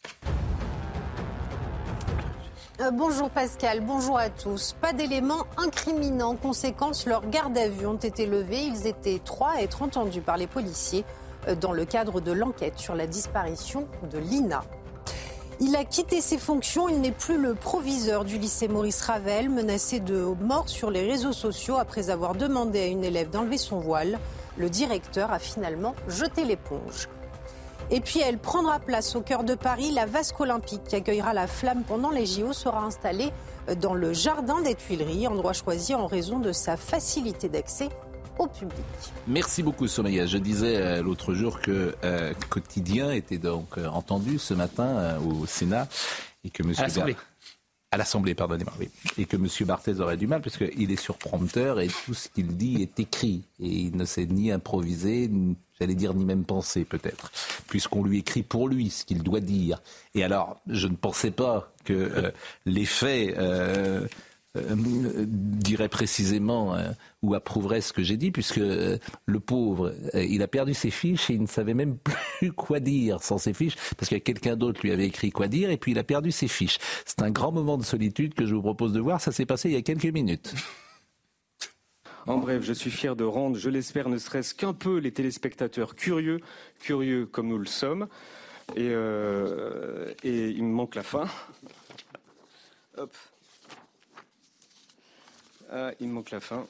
Speaker 17: Bonjour Pascal, bonjour à tous. Pas d'éléments incriminants. En conséquence, leurs gardes à vue ont été levés. Ils étaient 3 à être entendus par les policiers dans le cadre de l'enquête sur la disparition de Lina. Il a quitté ses fonctions, il n'est plus le proviseur du lycée Maurice Ravel, menacé de mort sur les réseaux sociaux après avoir demandé à une élève d'enlever son voile. Le directeur a finalement jeté l'éponge. Et puis elle prendra place au cœur de Paris. La vasque olympique qui accueillera la flamme pendant les JO sera installée dans le jardin des Tuileries, endroit choisi en raison de sa facilité d'accès au public.
Speaker 4: Merci beaucoup Somaya. Je disais l'autre jour que Quotidien était donc entendu ce matin au Sénat et que à l'Assemblée, pardonnez-moi, oui. Et que M. Barthez aurait du mal parce qu'il est sur prompteur et tout ce qu'il dit est écrit et il ne sait ni improviser, j'allais dire ni même penser peut-être, puisqu'on lui écrit pour lui ce qu'il doit dire. Et alors, je ne pensais pas que les faits dirait précisément ou approuverait ce que j'ai dit, puisque le pauvre, il a perdu ses fiches et il ne savait même plus quoi dire sans ses fiches, parce que quelqu'un d'autre lui avait écrit quoi dire, et puis il a perdu ses fiches. C'est un grand moment de solitude que je vous propose de voir. Ça s'est passé il y a quelques minutes.
Speaker 18: En bref, je suis fier de rendre, je l'espère, ne serait-ce qu'un peu les téléspectateurs curieux comme nous le sommes. Et il me manque la fin. Hop. Ah, il me manque la fin.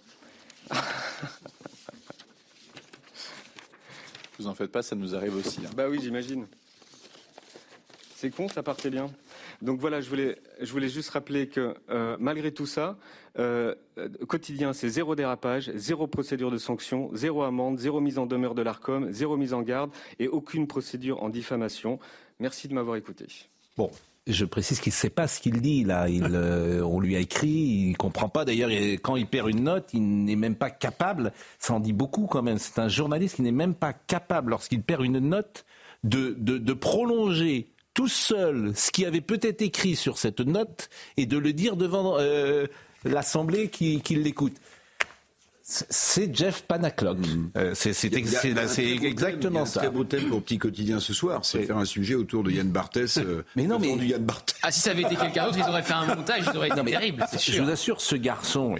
Speaker 19: Vous en faites pas, ça nous arrive aussi.
Speaker 18: Bah oui, j'imagine. C'est con, ça partait bien. Donc voilà, je voulais juste rappeler que malgré tout ça, quotidien, c'est 0 dérapage, 0 procédure de sanction, 0 amende, 0 mise en demeure de l'Arcom, 0 mise en garde et aucune procédure en diffamation. Merci de m'avoir écouté.
Speaker 4: Bon. Je précise qu'il ne sait pas ce qu'il dit là. On lui a écrit, il ne comprend pas. D'ailleurs, quand il perd une note, il n'est même pas capable. Ça en dit beaucoup quand même. C'est un journaliste qui n'est même pas capable, lorsqu'il perd une note, de prolonger tout seul ce qu'il avait peut-être écrit sur cette note et de le dire devant l'Assemblée qui l'écoute. C'est Jeff Panaclock. C'est exactement ça.
Speaker 14: Un très beau thème pour Petit Quotidien ce soir, c'est faire un sujet autour de Yann Barthès.
Speaker 7: Mais non, mais
Speaker 14: du Yann Barthès.
Speaker 7: Ah, si ça avait été quelqu'un d'autre, ils auraient fait un montage, ils auraient été terrible. C'est sûr.
Speaker 4: Je vous assure, ce garçon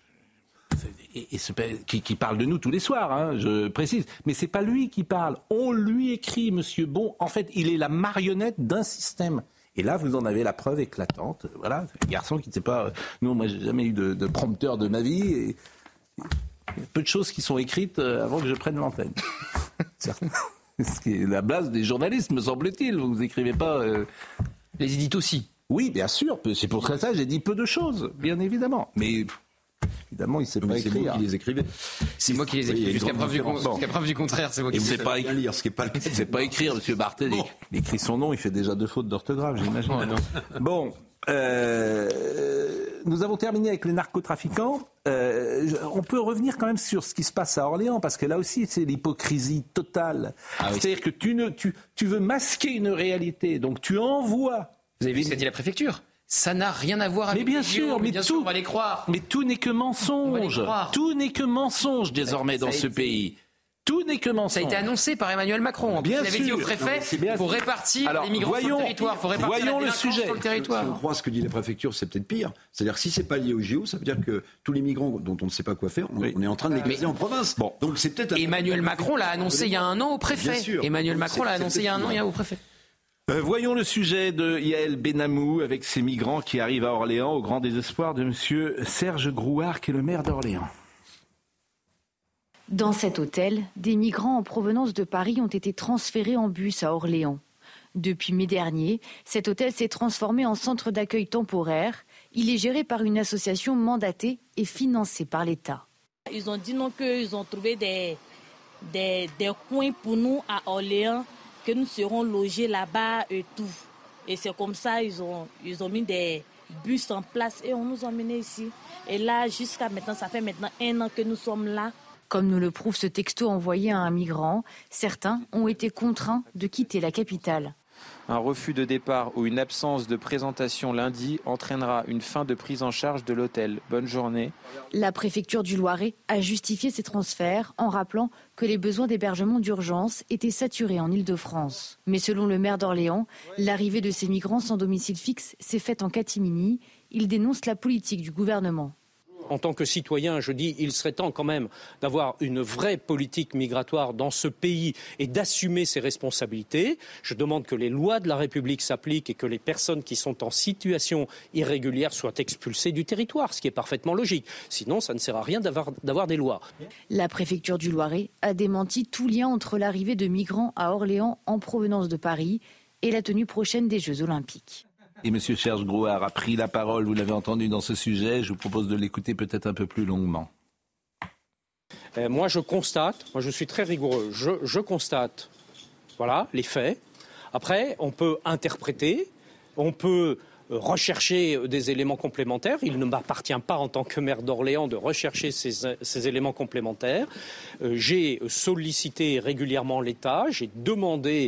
Speaker 4: qui parle de nous tous les soirs, hein, je précise. Mais c'est pas lui qui parle. On lui écrit, Monsieur Bon. En fait, il est la marionnette d'un système. Et là, vous en avez la preuve éclatante. Voilà, un garçon qui ne sait pas. Non, moi, j'ai jamais eu de prompteur de ma vie. Et il y a peu de choses qui sont écrites avant que je prenne l'antenne. Ce qui est la base des journalistes, me semble-t-il. Vous n'écrivez pas...
Speaker 7: Les édites aussi.
Speaker 4: Oui, bien sûr. C'est pour ça que j'ai dit peu de choses, bien évidemment. Mais évidemment, il ne sait pas écrire.
Speaker 14: C'est vous qui les écrivez.
Speaker 7: C'est moi qui les écris. Jusqu'à preuve du contraire, c'est moi qui les écris.
Speaker 14: Il ne sait pas lire, ce qui n'est pas le cas.
Speaker 4: Il ne sait pas écrire, M. Barthès. Il écrit son nom, il fait déjà 2 fautes d'orthographe, j'imagine. Bon... nous avons terminé avec les narcotrafiquants. On peut revenir quand même sur ce qui se passe à Orléans, parce que là aussi, c'est l'hypocrisie totale. C'est-à-dire que tu veux masquer une réalité, donc tu envoies...
Speaker 7: Vous avez vu ce qu'a dit la préfecture ? Ça n'a rien à voir avec
Speaker 4: mais bien sûr,
Speaker 7: on va les croire.
Speaker 4: Mais tout n'est que mensonge. Tout n'est que mensonge désormais dans ce pays. Tout n'est que mensonge.
Speaker 7: Ça a été annoncé par Emmanuel Macron. Il avait dit au préfet, il faut répartir les migrants sur le territoire, il faut répartir la délinquance sur le territoire.
Speaker 14: Si on croit ce que dit la préfecture, c'est peut-être pire. C'est-à-dire que si c'est pas lié au JO, ça veut dire que tous les migrants dont on ne sait pas quoi faire, on est en train de les caser en province.
Speaker 4: Bon.
Speaker 14: Donc c'est peut-être
Speaker 7: Emmanuel Macron l'a annoncé il y a un an au préfet. Emmanuel Macron l'a annoncé il y a un an au préfet.
Speaker 4: Voyons le sujet de Yael Benamou avec ces migrants qui arrivent à Orléans au grand désespoir de monsieur Serge Grouard, qui est le maire d'Orléans.
Speaker 8: Dans cet hôtel, des migrants en provenance de Paris ont été transférés en bus à Orléans. Depuis mai dernier, cet hôtel s'est transformé en centre d'accueil temporaire. Il est géré par une association mandatée et financée par l'État.
Speaker 20: Ils ont dit non qu'ils ont trouvé des coins pour nous à Orléans, que nous serons logés là-bas et tout. Et c'est comme ça ils ont mis des bus en place et on nous a emmenés ici. Et là, jusqu'à maintenant, ça fait maintenant 1 an que nous sommes là.
Speaker 8: Comme nous le prouve ce texto envoyé à un migrant, certains ont été contraints de quitter la capitale.
Speaker 21: Un refus de départ ou une absence de présentation lundi entraînera une fin de prise en charge de l'hôtel. Bonne journée.
Speaker 8: La préfecture du Loiret a justifié ces transferts en rappelant que les besoins d'hébergement d'urgence étaient saturés en Île-de-France. Mais selon le maire d'Orléans, l'arrivée de ces migrants sans domicile fixe s'est faite en catimini. Il dénonce la politique du gouvernement.
Speaker 22: En tant que citoyen, je dis il serait temps quand même d'avoir une vraie politique migratoire dans ce pays et d'assumer ses responsabilités. Je demande que les lois de la République s'appliquent et que les personnes qui sont en situation irrégulière soient expulsées du territoire, ce qui est parfaitement logique. Sinon, ça ne sert à rien d'avoir des lois.
Speaker 8: La préfecture du Loiret a démenti tout lien entre l'arrivée de migrants à Orléans en provenance de Paris et la tenue prochaine des Jeux Olympiques.
Speaker 4: Et M. Serge Grouard a pris la parole, vous l'avez entendu dans ce sujet, je vous propose de l'écouter peut-être un peu plus longuement.
Speaker 22: Moi je constate, je suis très rigoureux, je constate voilà, les faits. Après, on peut interpréter, on peut rechercher des éléments complémentaires. Il ne m'appartient pas en tant que maire d'Orléans de rechercher ces éléments complémentaires. J'ai sollicité régulièrement l'État, j'ai demandé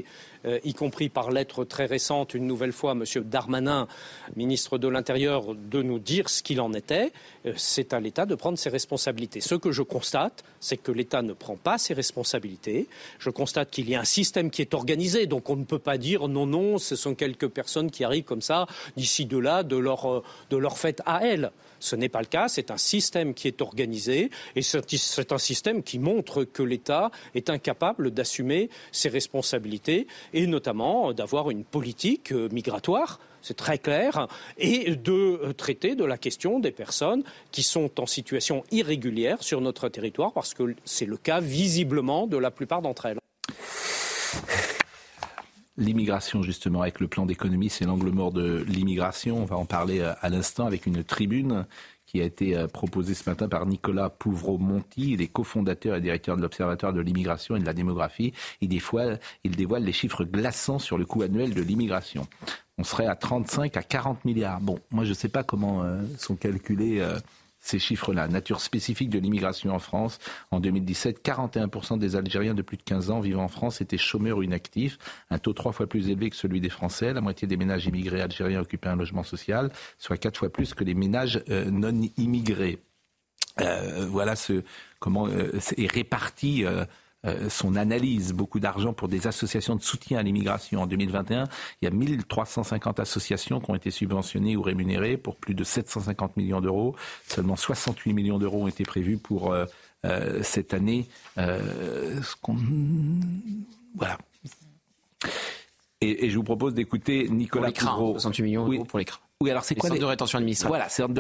Speaker 22: y compris par lettre très récente, une nouvelle fois, M. Darmanin, ministre de l'Intérieur, de nous dire ce qu'il en était. C'est à l'État de prendre ses responsabilités. Ce que je constate, c'est que l'État ne prend pas ses responsabilités. Je constate qu'il y a un système qui est organisé, donc on ne peut pas dire non, ce sont quelques personnes qui arrivent comme ça, d'ici de là, de leur fait à elles. Ce n'est pas le cas, c'est un système qui est organisé et c'est un système qui montre que l'État est incapable d'assumer ses responsabilités et notamment d'avoir une politique migratoire. C'est très clair, et de traiter de la question des personnes qui sont en situation irrégulière sur notre territoire, parce que c'est le cas visiblement de la plupart d'entre elles.
Speaker 4: L'immigration, justement, avec le plan d'économie, c'est l'angle mort de l'immigration. On va en parler à l'instant avec une tribune qui a été proposée ce matin par Nicolas Pouvreau-Monti. Il est cofondateur et directeur de l'Observatoire de l'immigration et de la démographie. Il dévoile les chiffres glaçants sur le coût annuel de l'immigration. On serait à 35 à 40 milliards. Bon, moi je ne sais pas comment sont calculés ces chiffres-là. Nature spécifique de l'immigration en France. En 2017, 41% des Algériens de plus de 15 ans vivant en France étaient chômeurs ou inactifs. Un taux 3 fois plus élevé que celui des Français. La moitié des ménages immigrés algériens occupaient un logement social, soit 4 fois plus que les ménages non immigrés. Voilà comment est réparti son analyse. Beaucoup d'argent pour des associations de soutien à l'immigration. En 2021, il y a 1350 associations qui ont été subventionnées ou rémunérées pour plus de 750 millions d'euros. Seulement 68 millions d'euros ont été prévus pour cette année. Voilà. Et je vous propose d'écouter Nicolas Pouvreau.
Speaker 7: 68 millions d'euros pour l'écran.
Speaker 4: Oui, alors c'est quoi
Speaker 7: centres de rétention administrative.
Speaker 4: Voilà, centre de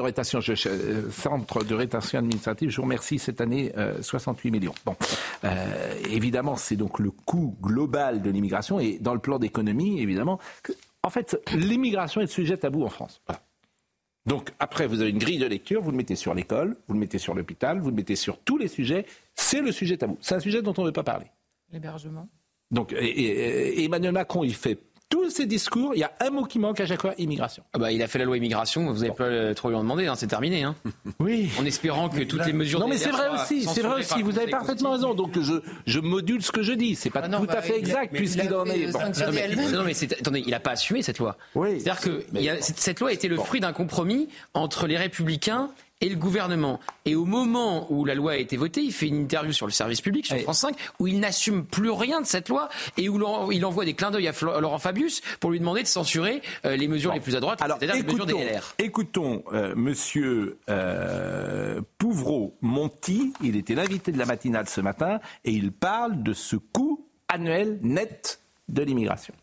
Speaker 4: rétention administrative. Je vous remercie, cette année, 68 millions. Bon, évidemment, c'est donc le coût global de l'immigration. Et dans le plan d'économie, évidemment, en fait, l'immigration est sujet tabou en France. Voilà. Donc, après, vous avez une grille de lecture, vous le mettez sur l'école, vous le mettez sur l'hôpital, vous le mettez sur tous les sujets. C'est le sujet tabou. C'est un sujet dont on ne veut pas parler.
Speaker 11: L'hébergement.
Speaker 4: Donc, et Emmanuel Macron, il fait tous ces discours, il y a un mot qui manque à chaque fois, immigration.
Speaker 7: Il a fait la loi immigration, vous n'avez pas trop lui en demander, c'est terminé.
Speaker 4: Oui.
Speaker 7: En espérant que toutes les mesures...
Speaker 4: Non mais c'est vrai aussi, vous avez parfaitement raison. Donc je module ce que je dis, c'est pas tout à fait exact puisqu'il en est...
Speaker 7: Attendez, il n'a pas assumé cette loi.
Speaker 4: Oui.
Speaker 7: C'est-à-dire que cette loi était le fruit d'un compromis entre les Républicains et le gouvernement. Et au moment où la loi a été votée, il fait une interview sur le service public, sur France 5, où il n'assume plus rien de cette loi et où il envoie des clins d'œil à Laurent Fabius pour lui demander de censurer les mesures les plus à droite, c'est-à-dire les mesures des LR.
Speaker 4: Écoutons monsieur Pouvreau-Monti, il était l'invité de la matinale ce matin et il parle de ce coût annuel net de l'immigration.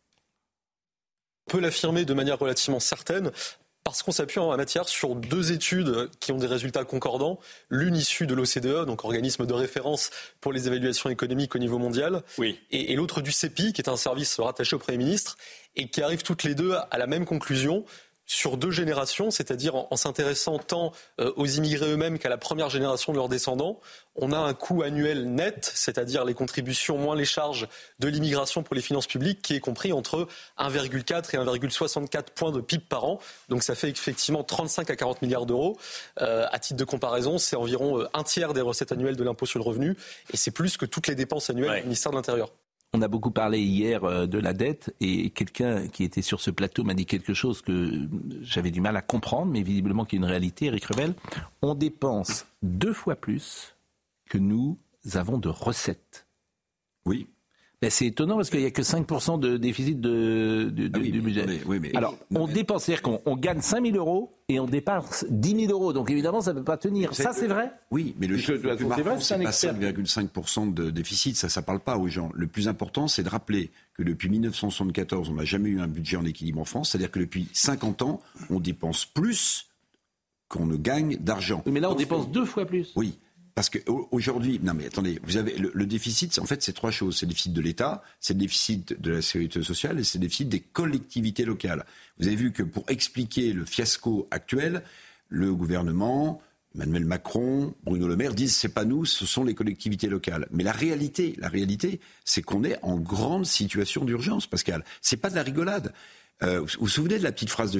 Speaker 1: On peut l'affirmer de manière relativement certaine, parce qu'on s'appuie en matière sur deux études qui ont des résultats concordants. L'une issue de l'OCDE, donc organisme de référence pour les évaluations économiques au niveau mondial, et l'autre du CEPI, qui est un service rattaché au Premier ministre, et qui arrivent toutes les deux à la même conclusion sur deux générations, c'est-à-dire en s'intéressant tant aux immigrés eux-mêmes qu'à la première génération de leurs descendants. On a un coût annuel net, c'est-à-dire les contributions moins les charges de l'immigration pour les finances publiques, qui est compris entre 1,4 et 1,64 points de PIB par an. Donc ça fait effectivement 35 à 40 milliards d'euros. À titre de comparaison, c'est environ un tiers des recettes annuelles de l'impôt sur le revenu, et c'est plus que toutes les dépenses annuelles du ministère de l'Intérieur.
Speaker 4: On a beaucoup parlé hier de la dette et quelqu'un qui était sur ce plateau m'a dit quelque chose que j'avais du mal à comprendre, mais visiblement qui est une réalité, Éric Revel. On dépense 2 fois plus que nous avons de recettes.
Speaker 14: Oui.
Speaker 4: Ben c'est étonnant parce qu'il n'y a que 5% de déficit du budget. Alors, on dépense, c'est-à-dire qu'on gagne 5 000 euros et on dépense 10 000 euros. Donc évidemment, ça ne peut pas tenir. Ça, c'est vrai ?
Speaker 14: Oui, mais le chiffre le plus marquant, c'est pas 5,5% de déficit. Ça ne parle pas aux gens. Le plus important, c'est de rappeler que depuis 1974, on n'a jamais eu un budget en équilibre en France. C'est-à-dire que depuis 50 ans, on dépense plus qu'on ne gagne d'argent.
Speaker 4: Mais là, on dépense 2 fois plus.
Speaker 14: Oui. Parce qu'aujourd'hui, non mais attendez, vous avez le déficit, en fait, c'est 3 choses. C'est le déficit de l'État, c'est le déficit de la sécurité sociale et c'est le déficit des collectivités locales. Vous avez vu que pour expliquer le fiasco actuel, le gouvernement, Emmanuel Macron, Bruno Le Maire disent c'est pas nous, ce sont les collectivités locales. Mais la réalité, c'est qu'on est en grande situation d'urgence, Pascal. C'est pas de la rigolade. Vous vous souvenez de la petite phrase de Fillon ?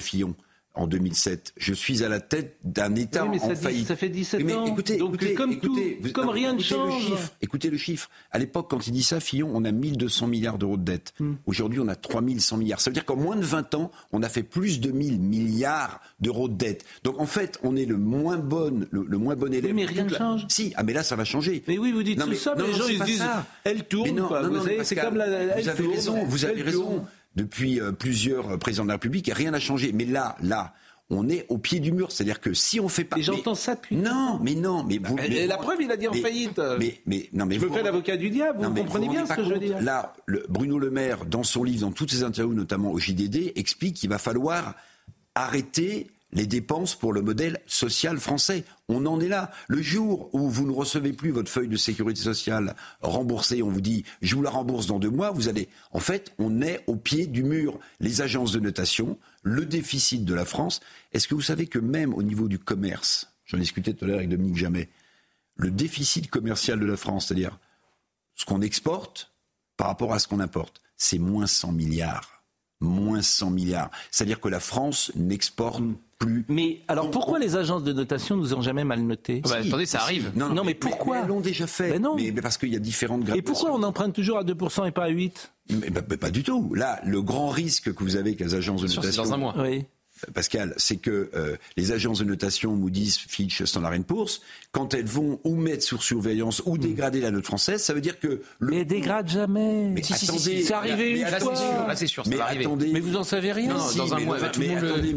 Speaker 14: en 2007. Je suis à la tête d'un État en faillite.
Speaker 4: Ça fait 17 ans.
Speaker 14: Écoutez,
Speaker 4: comme rien ne change.
Speaker 14: Écoutez le chiffre. À l'époque, quand il dit ça, Fillon, on a 1200 milliards d'euros de dette. Aujourd'hui, on a 3100 milliards. Ça veut dire qu'en moins de 20 ans, on a fait plus de 1000 milliards d'euros de dette. Donc en fait, on est le moins bon élève.
Speaker 4: Oui, mais rien ne change.
Speaker 14: Si, mais là, ça va changer.
Speaker 4: Mais oui, vous dites tout ça, mais les gens ils se disent, elle tourne. C'est comme
Speaker 14: vous avez raison. Vous avez raison. Depuis plusieurs présidents de la République, rien n'a changé. Mais là, on est au pied du mur. C'est-à-dire que si on fait pas...
Speaker 4: Et j'entends ça depuis...
Speaker 14: Non.
Speaker 4: La preuve, il a dit en faillite. Je me fais l'avocat du diable, vous comprenez bien ce que je veux dire.
Speaker 14: Là, Bruno Le Maire, dans son livre, dans toutes ses interviews, notamment au JDD, explique qu'il va falloir arrêter les dépenses pour le modèle social français. On en est là. Le jour où vous ne recevez plus votre feuille de sécurité sociale remboursée, on vous dit « je vous la rembourse dans 2 mois », vous allez... En fait, on est au pied du mur. Les agences de notation, le déficit de la France. Est-ce que vous savez que même au niveau du commerce, j'en discutais tout à l'heure avec Dominique Jamais, le déficit commercial de la France, c'est-à-dire ce qu'on exporte par rapport à ce qu'on importe, c'est moins 100 milliards. Moins 100 milliards. C'est-à-dire que la France n'exporte plus.
Speaker 4: Mais alors pourquoi les agences de notation nous ont jamais mal noté?
Speaker 7: Attendez, ça arrive.
Speaker 14: Non, mais pourquoi? Elles l'ont déjà fait. Mais parce qu'il y a différentes gradations.
Speaker 4: Et pourquoi on emprunte toujours à 2% et pas à 8%?
Speaker 14: Mais pas du tout. Là, le grand risque que vous avez avec les agences de notation...
Speaker 7: C'est dans un mois.
Speaker 4: Oui.
Speaker 14: Pascal, c'est que les agences de notation Moody's, Fitch, Standard & Poor's, quand elles vont ou mettre sous surveillance ou dégrader la note française, ça veut dire que...
Speaker 4: Mais dégrade jamais.
Speaker 14: Mais attendez,
Speaker 7: c'est arrivé une fois. Là, c'est sûr, ça va arriver.
Speaker 14: Attendez,
Speaker 4: mais vous en savez rien.
Speaker 7: Non, dans un mois, tout le monde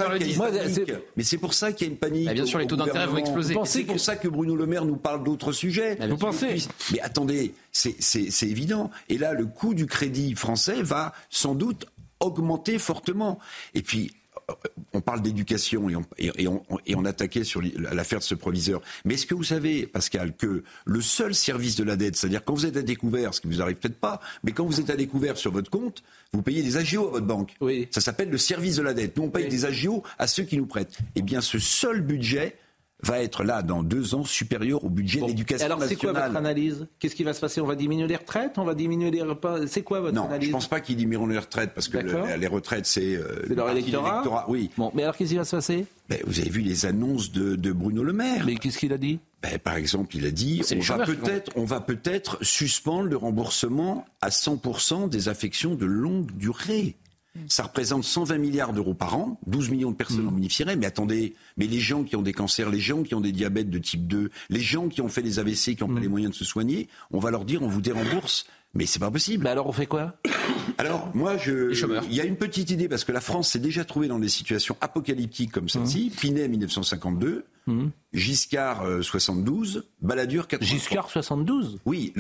Speaker 14: mais c'est pour ça qu'il y a une panique.
Speaker 7: Bien sûr, les taux d'intérêt vont exploser.
Speaker 14: C'est pour ça que Bruno Le Maire nous parle d'autres sujets.
Speaker 4: Vous pensez?
Speaker 14: Mais attendez, c'est évident. Et là, le coût du crédit français va sans doute augmenter fortement. Et puis... On parle d'éducation et on attaquait sur l'affaire de ce proviseur. Mais est-ce que vous savez, Pascal, que le seul service de la dette, c'est-à-dire quand vous êtes à découvert, ce qui vous arrive peut-être pas, mais quand vous êtes à découvert sur votre compte, vous payez des agios à votre banque.
Speaker 4: Oui.
Speaker 14: Ça s'appelle le service de la dette. Nous, on paye des agios à ceux qui nous prêtent. Eh bien, ce seul budget va être là dans 2 ans supérieur au budget de l'éducation nationale.
Speaker 4: Alors c'est quoi votre analyse? Qu'est-ce qui va se passer? On va diminuer les retraites? On va diminuer les repas? C'est quoi votre analyse?
Speaker 14: Non, je ne pense pas qu'ils diminueront les retraites parce que les retraites c'est
Speaker 4: leur électorat.
Speaker 14: Oui.
Speaker 4: Bon, mais alors qu'est-ce qui va se passer?
Speaker 14: Vous avez vu les annonces de Bruno Le Maire.
Speaker 4: Mais qu'est-ce qu'il a dit?
Speaker 14: Par exemple, il a dit on va peut-être suspendre le remboursement à 100% des affections de longue durée. Ça représente 120 milliards d'euros par an, 12 millions de personnes en bénéficieraient. Mais attendez, les gens qui ont des cancers, les gens qui ont des diabètes de type 2, les gens qui ont fait des AVC, qui n'ont pas les moyens de se soigner, on va leur dire on vous dérembourse. Mais c'est pas possible.
Speaker 4: Alors on fait quoi?
Speaker 14: Alors moi, il y a une petite idée, parce que la France s'est déjà trouvée dans des situations apocalyptiques comme celle-ci. Pinay 1952, Giscard 72, Balladur 83.
Speaker 4: Giscard 72?
Speaker 14: Oui,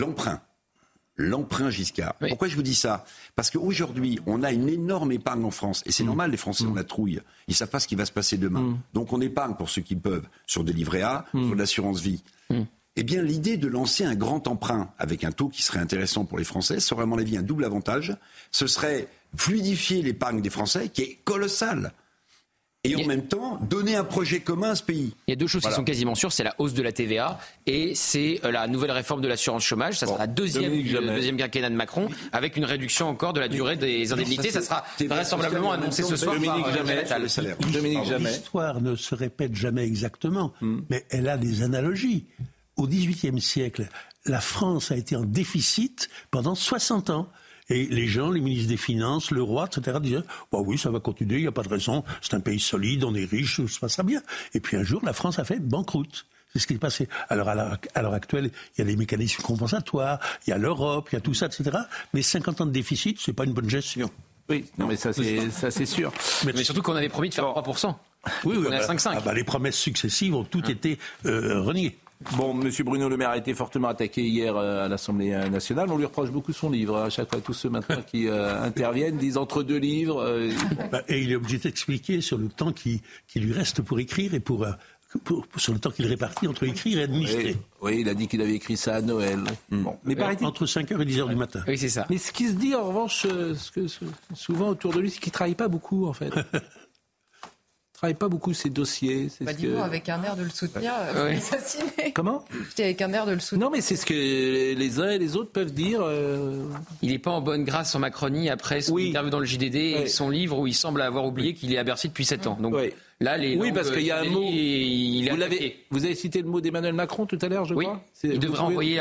Speaker 14: l'emprunt Giscard. Oui. Pourquoi je vous dis ça? Parce qu'aujourd'hui, on a une énorme épargne en France. Et c'est normal, les Français ont la trouille. Ils ne savent pas ce qui va se passer demain. Donc on épargne pour ceux qui peuvent sur des livrets A, sur l'assurance vie. Eh bien, l'idée de lancer un grand emprunt avec un taux qui serait intéressant pour les Français serait, à mon avis, un double avantage. Ce serait fluidifier l'épargne des Français, qui est colossale. Et en même temps, donner un projet commun à ce pays.
Speaker 7: Il y a 2 choses qui sont quasiment sûres, c'est la hausse de la TVA et c'est la nouvelle réforme de l'assurance chômage. Ça sera la deuxième quinquennat de Macron, avec une réduction encore de la durée des indemnités. Ça sera vraisemblablement annoncé ce soir par
Speaker 10: Dominique Jamais. L'histoire ne se répète jamais exactement, mais elle a des analogies. Au XVIIIe siècle, la France a été en déficit pendant 60 ans. Et les gens, les ministres des Finances, le roi, etc., disaient « oui, ça va continuer, il n'y a pas de raison, c'est un pays solide, on est riche, tout se passera bien. » Et puis un jour, la France a fait banqueroute. C'est ce qui est passé. Alors, à l'heure actuelle, il y a des mécanismes compensatoires, il y a l'Europe, il y a tout ça, etc. Mais 50 ans de déficit, c'est pas une bonne gestion.
Speaker 4: Oui, non, mais ça c'est sûr.
Speaker 7: Mais surtout qu'on avait promis de faire 3%.
Speaker 10: Oui, on a 5,5. Les promesses successives ont toutes été reniées.
Speaker 4: Bon, M. Bruno Le Maire a été fortement attaqué hier à l'Assemblée nationale. On lui reproche beaucoup son livre. À chaque fois, tous ceux maintenant qui interviennent disent entre 2 livres.
Speaker 10: Et il est obligé d'expliquer sur le temps qui lui reste pour écrire et sur le temps qu'il répartit entre écrire et administrer.
Speaker 4: Oui, il a dit qu'il avait écrit ça à Noël.
Speaker 10: Bon. Mais entre 5h et 10h du matin.
Speaker 7: Oui, c'est ça.
Speaker 4: Mais ce qui se dit, en revanche, souvent autour de lui, c'est qu'il ne travaille pas beaucoup, en fait. travaille pas beaucoup ces dossiers.
Speaker 11: Dis-moi, avec un air de le soutenir, assassiner.
Speaker 4: Comment ?
Speaker 11: J'étais avec un air de le soutenir.
Speaker 4: Non, mais c'est ce que les uns et les autres peuvent dire.
Speaker 7: Il n'est pas en bonne grâce en Macronie après son interview dans le JDD et son livre où il semble avoir oublié qu'il est à Bercy depuis 7 ans. Donc là,
Speaker 4: parce qu'il y a un mot. Vous avez cité le mot d'Emmanuel Macron tout à l'heure, je crois.
Speaker 7: Il devrait envoyer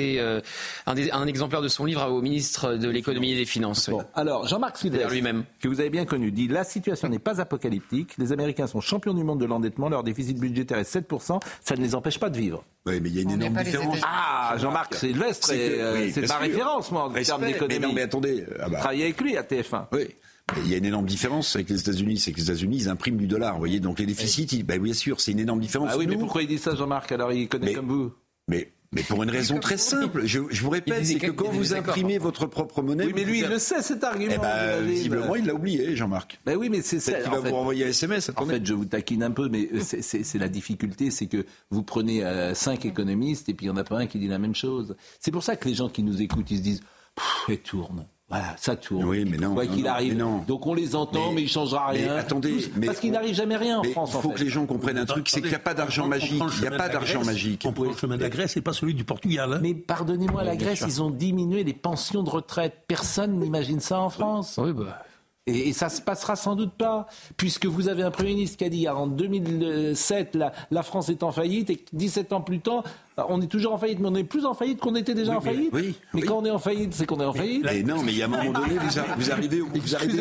Speaker 7: un exemplaire de son livre au ministre de l'économie et des finances.
Speaker 4: Bon, alors Jean-Marc Sylvestre,
Speaker 7: lui-même,
Speaker 4: que vous avez bien connu, dit: la situation n'est pas apocalyptique. Les Américains sont champions du monde de l'endettement. Leur déficit budgétaire est 7%. Ça ne les empêche pas de vivre.
Speaker 14: Oui, mais il y a une énorme différence.
Speaker 4: Jean-Marc Sylvestre, c'est ma référence, moi, en termes d'économie.
Speaker 14: Mais non, mais attendez.
Speaker 4: Travailler avec lui à TF1.
Speaker 14: Oui. Il y a une énorme différence avec les États-Unis, c'est que les États-Unis, ils impriment du dollar, vous voyez, donc les déficits, bien sûr, c'est une énorme différence.
Speaker 4: Ah oui, mais pourquoi il dit ça, Jean-Marc? Alors il connaît comme vous.
Speaker 14: Mais pour une raison très simple, je vous répète, c'est que quand vous imprimez votre propre monnaie...
Speaker 4: Oui, mais lui, il le sait, cet argument.
Speaker 14: Visiblement, il l'a oublié, Jean-Marc.
Speaker 4: Ben oui, mais c'est ça.
Speaker 14: Il va vous renvoyer un SMS.
Speaker 4: En fait, je vous taquine un peu, mais c'est la difficulté, c'est que vous prenez 5 économistes et puis il n'y en a pas un qui dit la même chose. C'est pour ça que les gens qui nous écoutent, ils se disent « elle tourne ». Voilà, ça tourne.
Speaker 14: Oui, mais non.
Speaker 4: Quoi qu'il arrive. Donc on les entend, mais il ne changera rien.
Speaker 14: Mais attendez,
Speaker 4: parce qu'il n'arrive jamais rien en France.
Speaker 14: Il faut que les gens comprennent un truc, c'est qu'il n'y a pas d'argent magique. Il n'y a pas d'argent magique.
Speaker 10: On prend le chemin de la Grèce et pas celui du Portugal. Hein.
Speaker 4: Mais pardonnez-moi, la Grèce, ils ont diminué les pensions de retraite. Personne n'imagine ça en France.
Speaker 7: Oui, bah.
Speaker 4: Et ça se passera sans doute pas, puisque vous avez un Premier ministre qui a dit en 2007, la France est en faillite, et 17 ans plus tard, on est toujours en faillite, mais on est plus en faillite qu'on était déjà en faillite. Mais quand on est en faillite, c'est qu'on est en faillite.
Speaker 14: Mais non, mais il y a un moment donné, vous arrivez au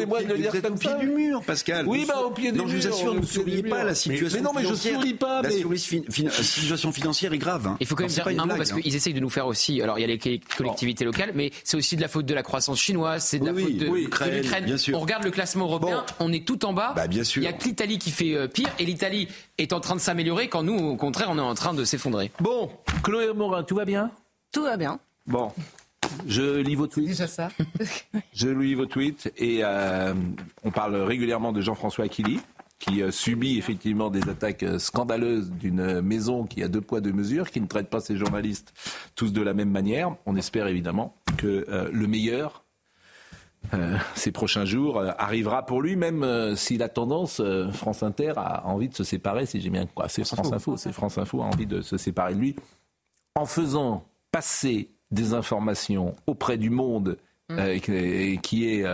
Speaker 14: pied du mur, Pascal.
Speaker 4: Oui, au pied du mur.
Speaker 14: Non, je vous assure, ne souriez pas, la situation
Speaker 4: financière. Mais non, mais je souris pas.
Speaker 14: La situation financière est grave.
Speaker 7: Il faut quand même dire un mot, parce qu'ils essayent de nous faire aussi. Alors, il y a les collectivités locales, mais c'est aussi de la faute de la croissance chinoise, c'est de la faute de l'Ukraine. On regarde le classement européen, on est tout en bas. Il n'y a que l'Italie qui fait pire, et l'Italie est en train de s'améliorer quand nous, au contraire, on est en train de s'effondrer.
Speaker 4: Bon, Chloé Morin, tout va bien ?
Speaker 12: Tout va bien.
Speaker 4: Bon, je lis vos tweets.
Speaker 11: Déjà ça.
Speaker 4: Je lis vos tweets et on parle régulièrement de Jean-François Achilly, qui subit effectivement des attaques scandaleuses d'une maison qui a 2 poids 2 mesures, qui ne traite pas ses journalistes tous de la même manière. On espère évidemment que le meilleur ces prochains jours arrivera pour lui, même si la tendance France Inter a envie de se séparer, si j'ai bien compris. C'est France Info. C'est France Info a envie de se séparer de lui en faisant passer des informations auprès du monde qui est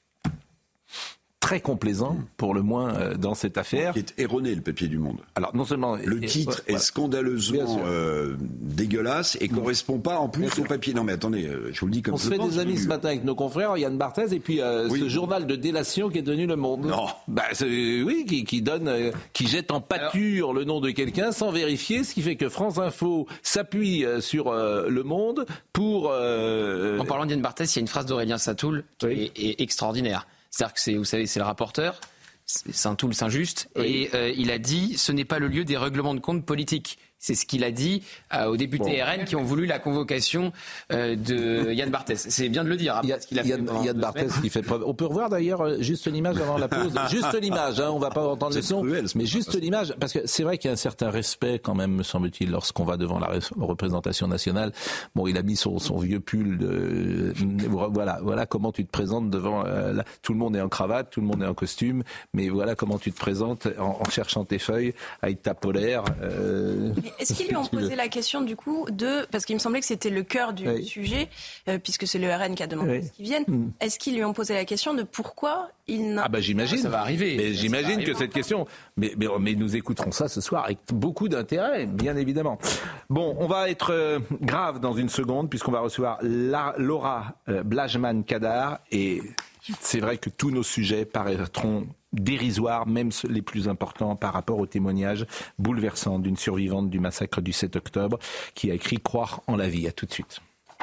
Speaker 4: très complaisant, pour le moins, dans cette affaire.
Speaker 14: Qui est erroné, le papier du Monde.
Speaker 4: Alors, non seulement...
Speaker 14: Le titre est scandaleusement dégueulasse et ne correspond pas en plus au papier. Non mais attendez, je vous le dis comme ça.
Speaker 4: On se fait des amis ce matin avec nos confrères, Yann Barthès, et puis ce journal de délation qui est devenu Le Monde.
Speaker 14: Non.
Speaker 4: Qui jette en pâture le nom de quelqu'un sans vérifier, ce qui fait que France Info s'appuie sur Le Monde pour...
Speaker 7: En parlant d'Yann Barthès, il y a une phrase d'Aurélien Saint-Toul qui est extraordinaire. C'est-à-dire que vous savez, c'est le rapporteur, Saint-Toul, Saint-Just, et il a dit « ce n'est pas le lieu des règlements de compte politiques ». C'est ce qu'il a dit aux députés RN qui ont voulu la convocation de Yann Barthès. C'est bien de le dire.
Speaker 4: Yann Barthès qui fait preuve. On peut revoir d'ailleurs juste l'image avant la pause. Juste l'image, on ne va pas entendre le son. Mais juste l'image, parce que c'est vrai qu'il y a un certain respect quand même, me semble-t-il, lorsqu'on va devant la représentation nationale. Bon, il a mis son vieux pull. Voilà comment tu te présentes devant... tout le monde est en cravate, tout le monde est en costume, mais voilà comment tu te présentes en cherchant tes feuilles avec ta polaire.
Speaker 12: Est-ce qu'ils lui ont posé la question du coup parce qu'il me semblait que c'était le cœur du sujet, puisque c'est le RN qui a demandé qu'ils viennent. Est-ce qu'ils lui ont posé la question de pourquoi il n'a...
Speaker 4: j'imagine.
Speaker 7: Ça va arriver.
Speaker 4: Mais j'imagine que cette question... Mais nous écouterons ça ce soir avec beaucoup d'intérêt, bien évidemment. Bon, on va être grave dans une seconde, puisqu'on va recevoir Laura Blajman-Kadar, et c'est vrai que tous nos sujets paraîtront dérisoires, même les plus importants, par rapport au témoignage bouleversant d'une survivante du massacre du 7 octobre qui a écrit « Croire en la vie ». À tout de suite.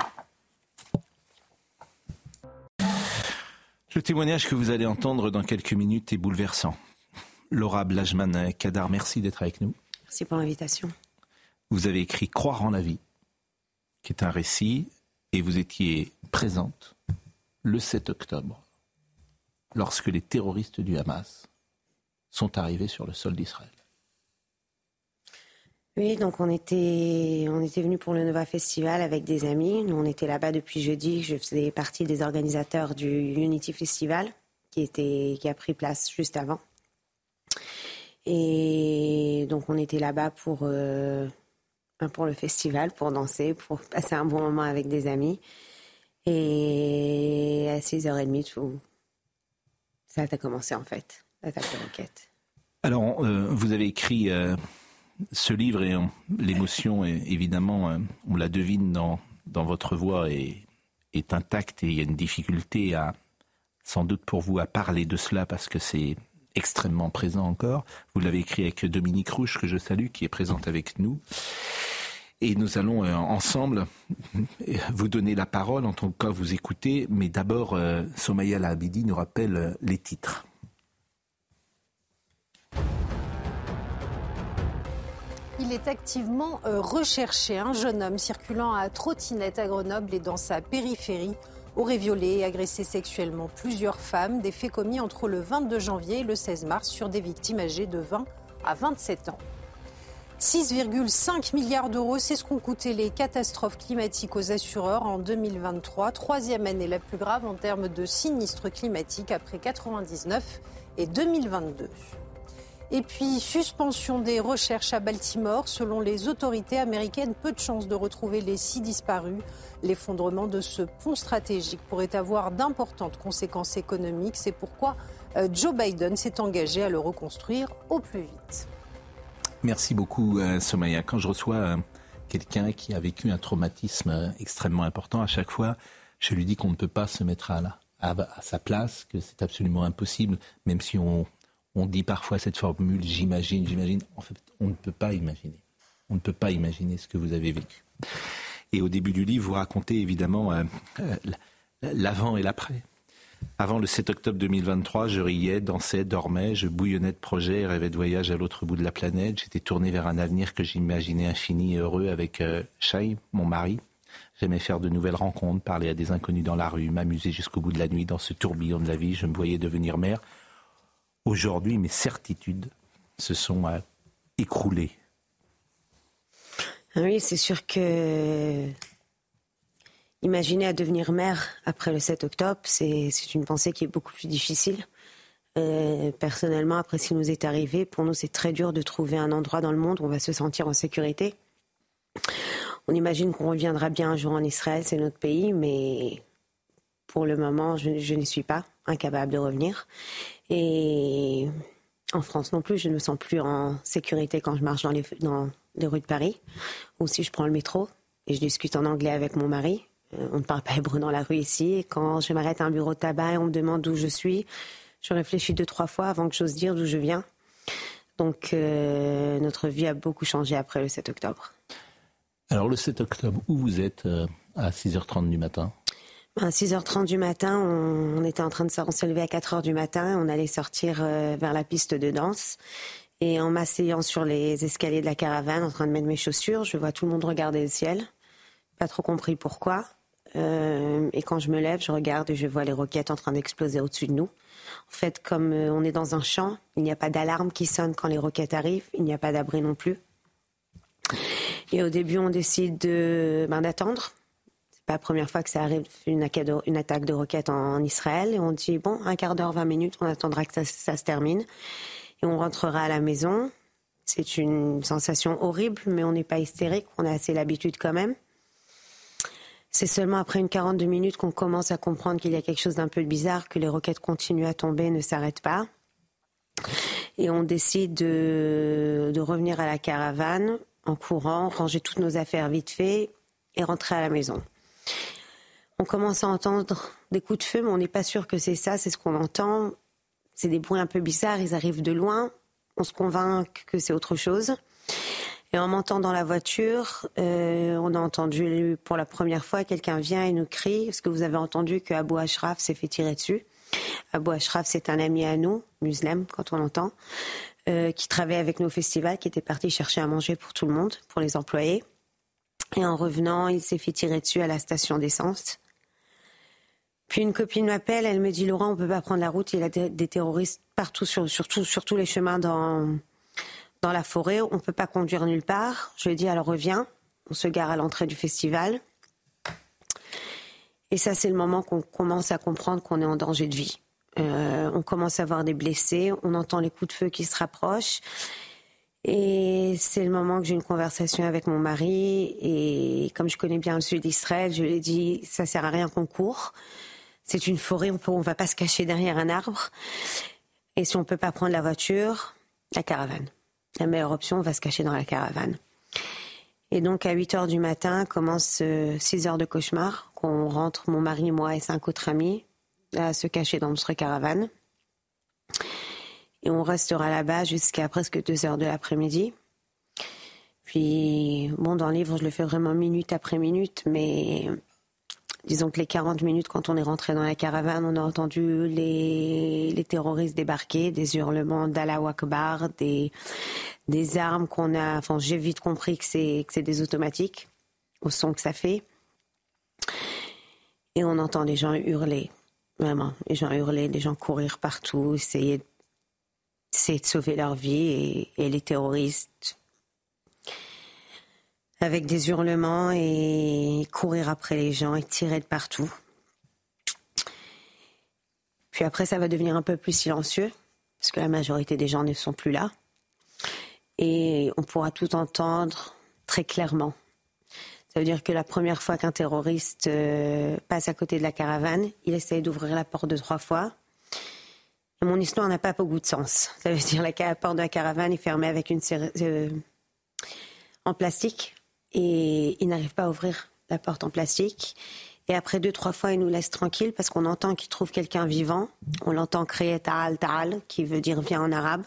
Speaker 4: Le témoignage que vous allez entendre dans quelques minutes est bouleversant. Laura Blajman-Kadar, merci d'être avec nous.
Speaker 2: Merci pour l'invitation.
Speaker 4: Vous avez écrit « Croire en la vie », qui est un récit, et vous étiez présente le 7 octobre, lorsque les terroristes du Hamas sont arrivés sur le sol d'Israël.
Speaker 2: Oui, donc on était venus pour le Nova Festival avec des amis. Nous, on était là-bas depuis jeudi. Je faisais partie des organisateurs du Unity Festival qui a pris place juste avant. Et donc on était là-bas pour le festival, pour danser, pour passer un bon moment avec des amis. Et à 6h30, ça a commencé en fait, l'attaque de roquettes.
Speaker 4: Alors, vous avez écrit ce livre et l'émotion, évidemment, on la devine dans votre voix est intacte et il y a une difficulté sans doute pour vous à parler de cela parce que c'est extrêmement présent encore. Vous l'avez écrit avec Dominique Rouche, que je salue, qui est présente avec nous. Et nous allons ensemble vous donner la parole, en tout cas vous écouter, mais d'abord Somaya Labidi nous rappelle les titres.
Speaker 17: Il est activement recherché. Un jeune homme circulant à trottinette à Grenoble et dans sa périphérie aurait violé et agressé sexuellement plusieurs femmes. Des faits commis entre le 22 janvier et le 16 mars sur des victimes âgées de 20 à 27 ans. 6,5 milliards d'euros, c'est ce qu'ont coûté les catastrophes climatiques aux assureurs en 2023. Troisième année la plus grave en termes de sinistres climatiques après 99 et 2022. Et puis, suspension des recherches à Baltimore. Selon les autorités américaines, peu de chances de retrouver les 6 disparus. L'effondrement de ce pont stratégique pourrait avoir d'importantes conséquences économiques. C'est pourquoi Joe Biden s'est engagé à le reconstruire au plus vite.
Speaker 4: Merci beaucoup, Somaya. Quand je reçois quelqu'un qui a vécu un traumatisme extrêmement important, à chaque fois, je lui dis qu'on ne peut pas se mettre à sa place, que c'est absolument impossible, même si on dit parfois cette formule « j'imagine ». En fait, on ne peut pas imaginer. On ne peut pas imaginer ce que vous avez vécu. Et au début du livre, vous racontez évidemment l'avant et l'après. Avant le 7 octobre 2023, je riais, dansais, dormais, je bouillonnais de projets, rêvais de voyage à l'autre bout de la planète. J'étais tourné vers un avenir que j'imaginais infini et heureux avec Shai, mon mari. J'aimais faire de nouvelles rencontres, parler à des inconnus dans la rue, m'amuser jusqu'au bout de la nuit dans ce tourbillon de la vie. Je me voyais devenir mère. Aujourd'hui, mes certitudes se sont écroulées.
Speaker 2: Oui, c'est sûr que imaginer à devenir mère après le 7 octobre, c'est une pensée qui est beaucoup plus difficile. Personnellement, après ce qui nous est arrivé, pour nous, c'est très dur de trouver un endroit dans le monde où on va se sentir en sécurité. On imagine qu'on reviendra bien un jour en Israël, c'est notre pays, mais pour le moment, je n'y suis pas incapable de revenir. Et en France non plus, je ne me sens plus en sécurité quand je marche dans les rues de Paris, ou si je prends le métro et je discute en anglais avec mon mari. On ne parle pas hébreu dans la rue ici. Et quand je m'arrête à un bureau de tabac et on me demande d'où je suis, je réfléchis 2-3 fois avant que j'ose dire d'où je viens. Donc notre vie a beaucoup changé après le 7 octobre.
Speaker 4: Alors le 7 octobre, où vous êtes à 6h30 du matin ?
Speaker 2: À 6h30 du matin, on était en train de se lever à 4h du matin. On allait sortir vers la piste de danse. Et en m'asseyant sur les escaliers de la caravane, en train de mettre mes chaussures, je vois tout le monde regarder le ciel. Pas trop compris pourquoi. Et quand je me lève, je regarde et je vois les roquettes en train d'exploser au-dessus de nous. En fait, comme on est dans un champ, il n'y a pas d'alarme qui sonne quand les roquettes arrivent. Il n'y a pas d'abri non plus. Et au début, on décide d'attendre. C'est pas la première fois que ça arrive, une attaque de roquettes en Israël. Et on dit, bon, un quart d'heure, 20 minutes, on attendra que ça se termine. Et on rentrera à la maison. C'est une sensation horrible, mais on n'est pas hystérique. On a assez l'habitude quand même. C'est seulement après une 42 minutes qu'on commence à comprendre qu'il y a quelque chose d'un peu bizarre, que les roquettes continuent à tomber, ne s'arrêtent pas. Et on décide de revenir à la caravane en courant, ranger toutes nos affaires vite fait et rentrer à la maison. On commence à entendre des coups de feu, mais on n'est pas sûr que c'est ça, c'est ce qu'on entend. C'est des bruits un peu bizarres, ils arrivent de loin. On se convainc que c'est autre chose. Et en montant dans la voiture, on a entendu pour la première fois, quelqu'un vient et nous crie, est-ce que vous avez entendu que Abou Ashraf s'est fait tirer dessus ? Abou Ashraf, c'est un ami à nous, musulman quand on l'entend, qui travaillait avec nos festivals, qui était parti chercher à manger pour tout le monde, pour les employés. Et en revenant, il s'est fait tirer dessus à la station d'essence. Puis une copine m'appelle, elle me dit « Laurent, on ne peut pas prendre la route, il y a des terroristes partout, sur tous les chemins dans la forêt, on ne peut pas conduire nulle part. » Je lui dis « Alors reviens », on se gare à l'entrée du festival. Et ça, c'est le moment qu'on commence à comprendre qu'on est en danger de vie. On commence à voir des blessés, on entend les coups de feu qui se rapprochent. Et c'est le moment que j'ai une conversation avec mon mari. Et comme je connais bien le sud d'Israël, je lui ai dit, ça sert à rien qu'on court. C'est une forêt, on va pas se cacher derrière un arbre. Et si on peut pas prendre la voiture, la caravane. La meilleure option, on va se cacher dans la caravane. Et donc, à 8h du matin, commence 6 heures de cauchemar, qu'on rentre, mon mari, moi et 5 autres amis, à se cacher dans notre caravane. Et on restera là-bas jusqu'à presque 2h de l'après-midi. Puis, dans le livre, je le fais vraiment minute après minute, mais disons que les 40 minutes, quand on est rentré dans la caravane, on a entendu les terroristes débarquer, des hurlements d'Allahu Akbar, des armes qu'on a... Enfin, j'ai vite compris que c'est des automatiques, au son que ça fait. Et on entend des gens hurler, vraiment. Les gens hurler, des gens courir partout, essayer de sauver leur vie. Et les terroristes, avec des hurlements et courir après les gens et tirer de partout. Puis après, ça va devenir un peu plus silencieux, parce que la majorité des gens ne sont plus là. Et on pourra tout entendre très clairement. Ça veut dire que la première fois qu'un terroriste passe à côté de la caravane, il essaye d'ouvrir la porte 2-3 fois. Et mon histoire n'a pas beaucoup de sens. Ça veut dire que la porte de la caravane est fermée avec une en plastique. Et il n'arrive pas à ouvrir la porte en plastique. Et après 2-3 fois, il nous laisse tranquille parce qu'on entend qu'il trouve quelqu'un vivant. On l'entend crier Ta'al, Ta'al, qui veut dire viens en arabe.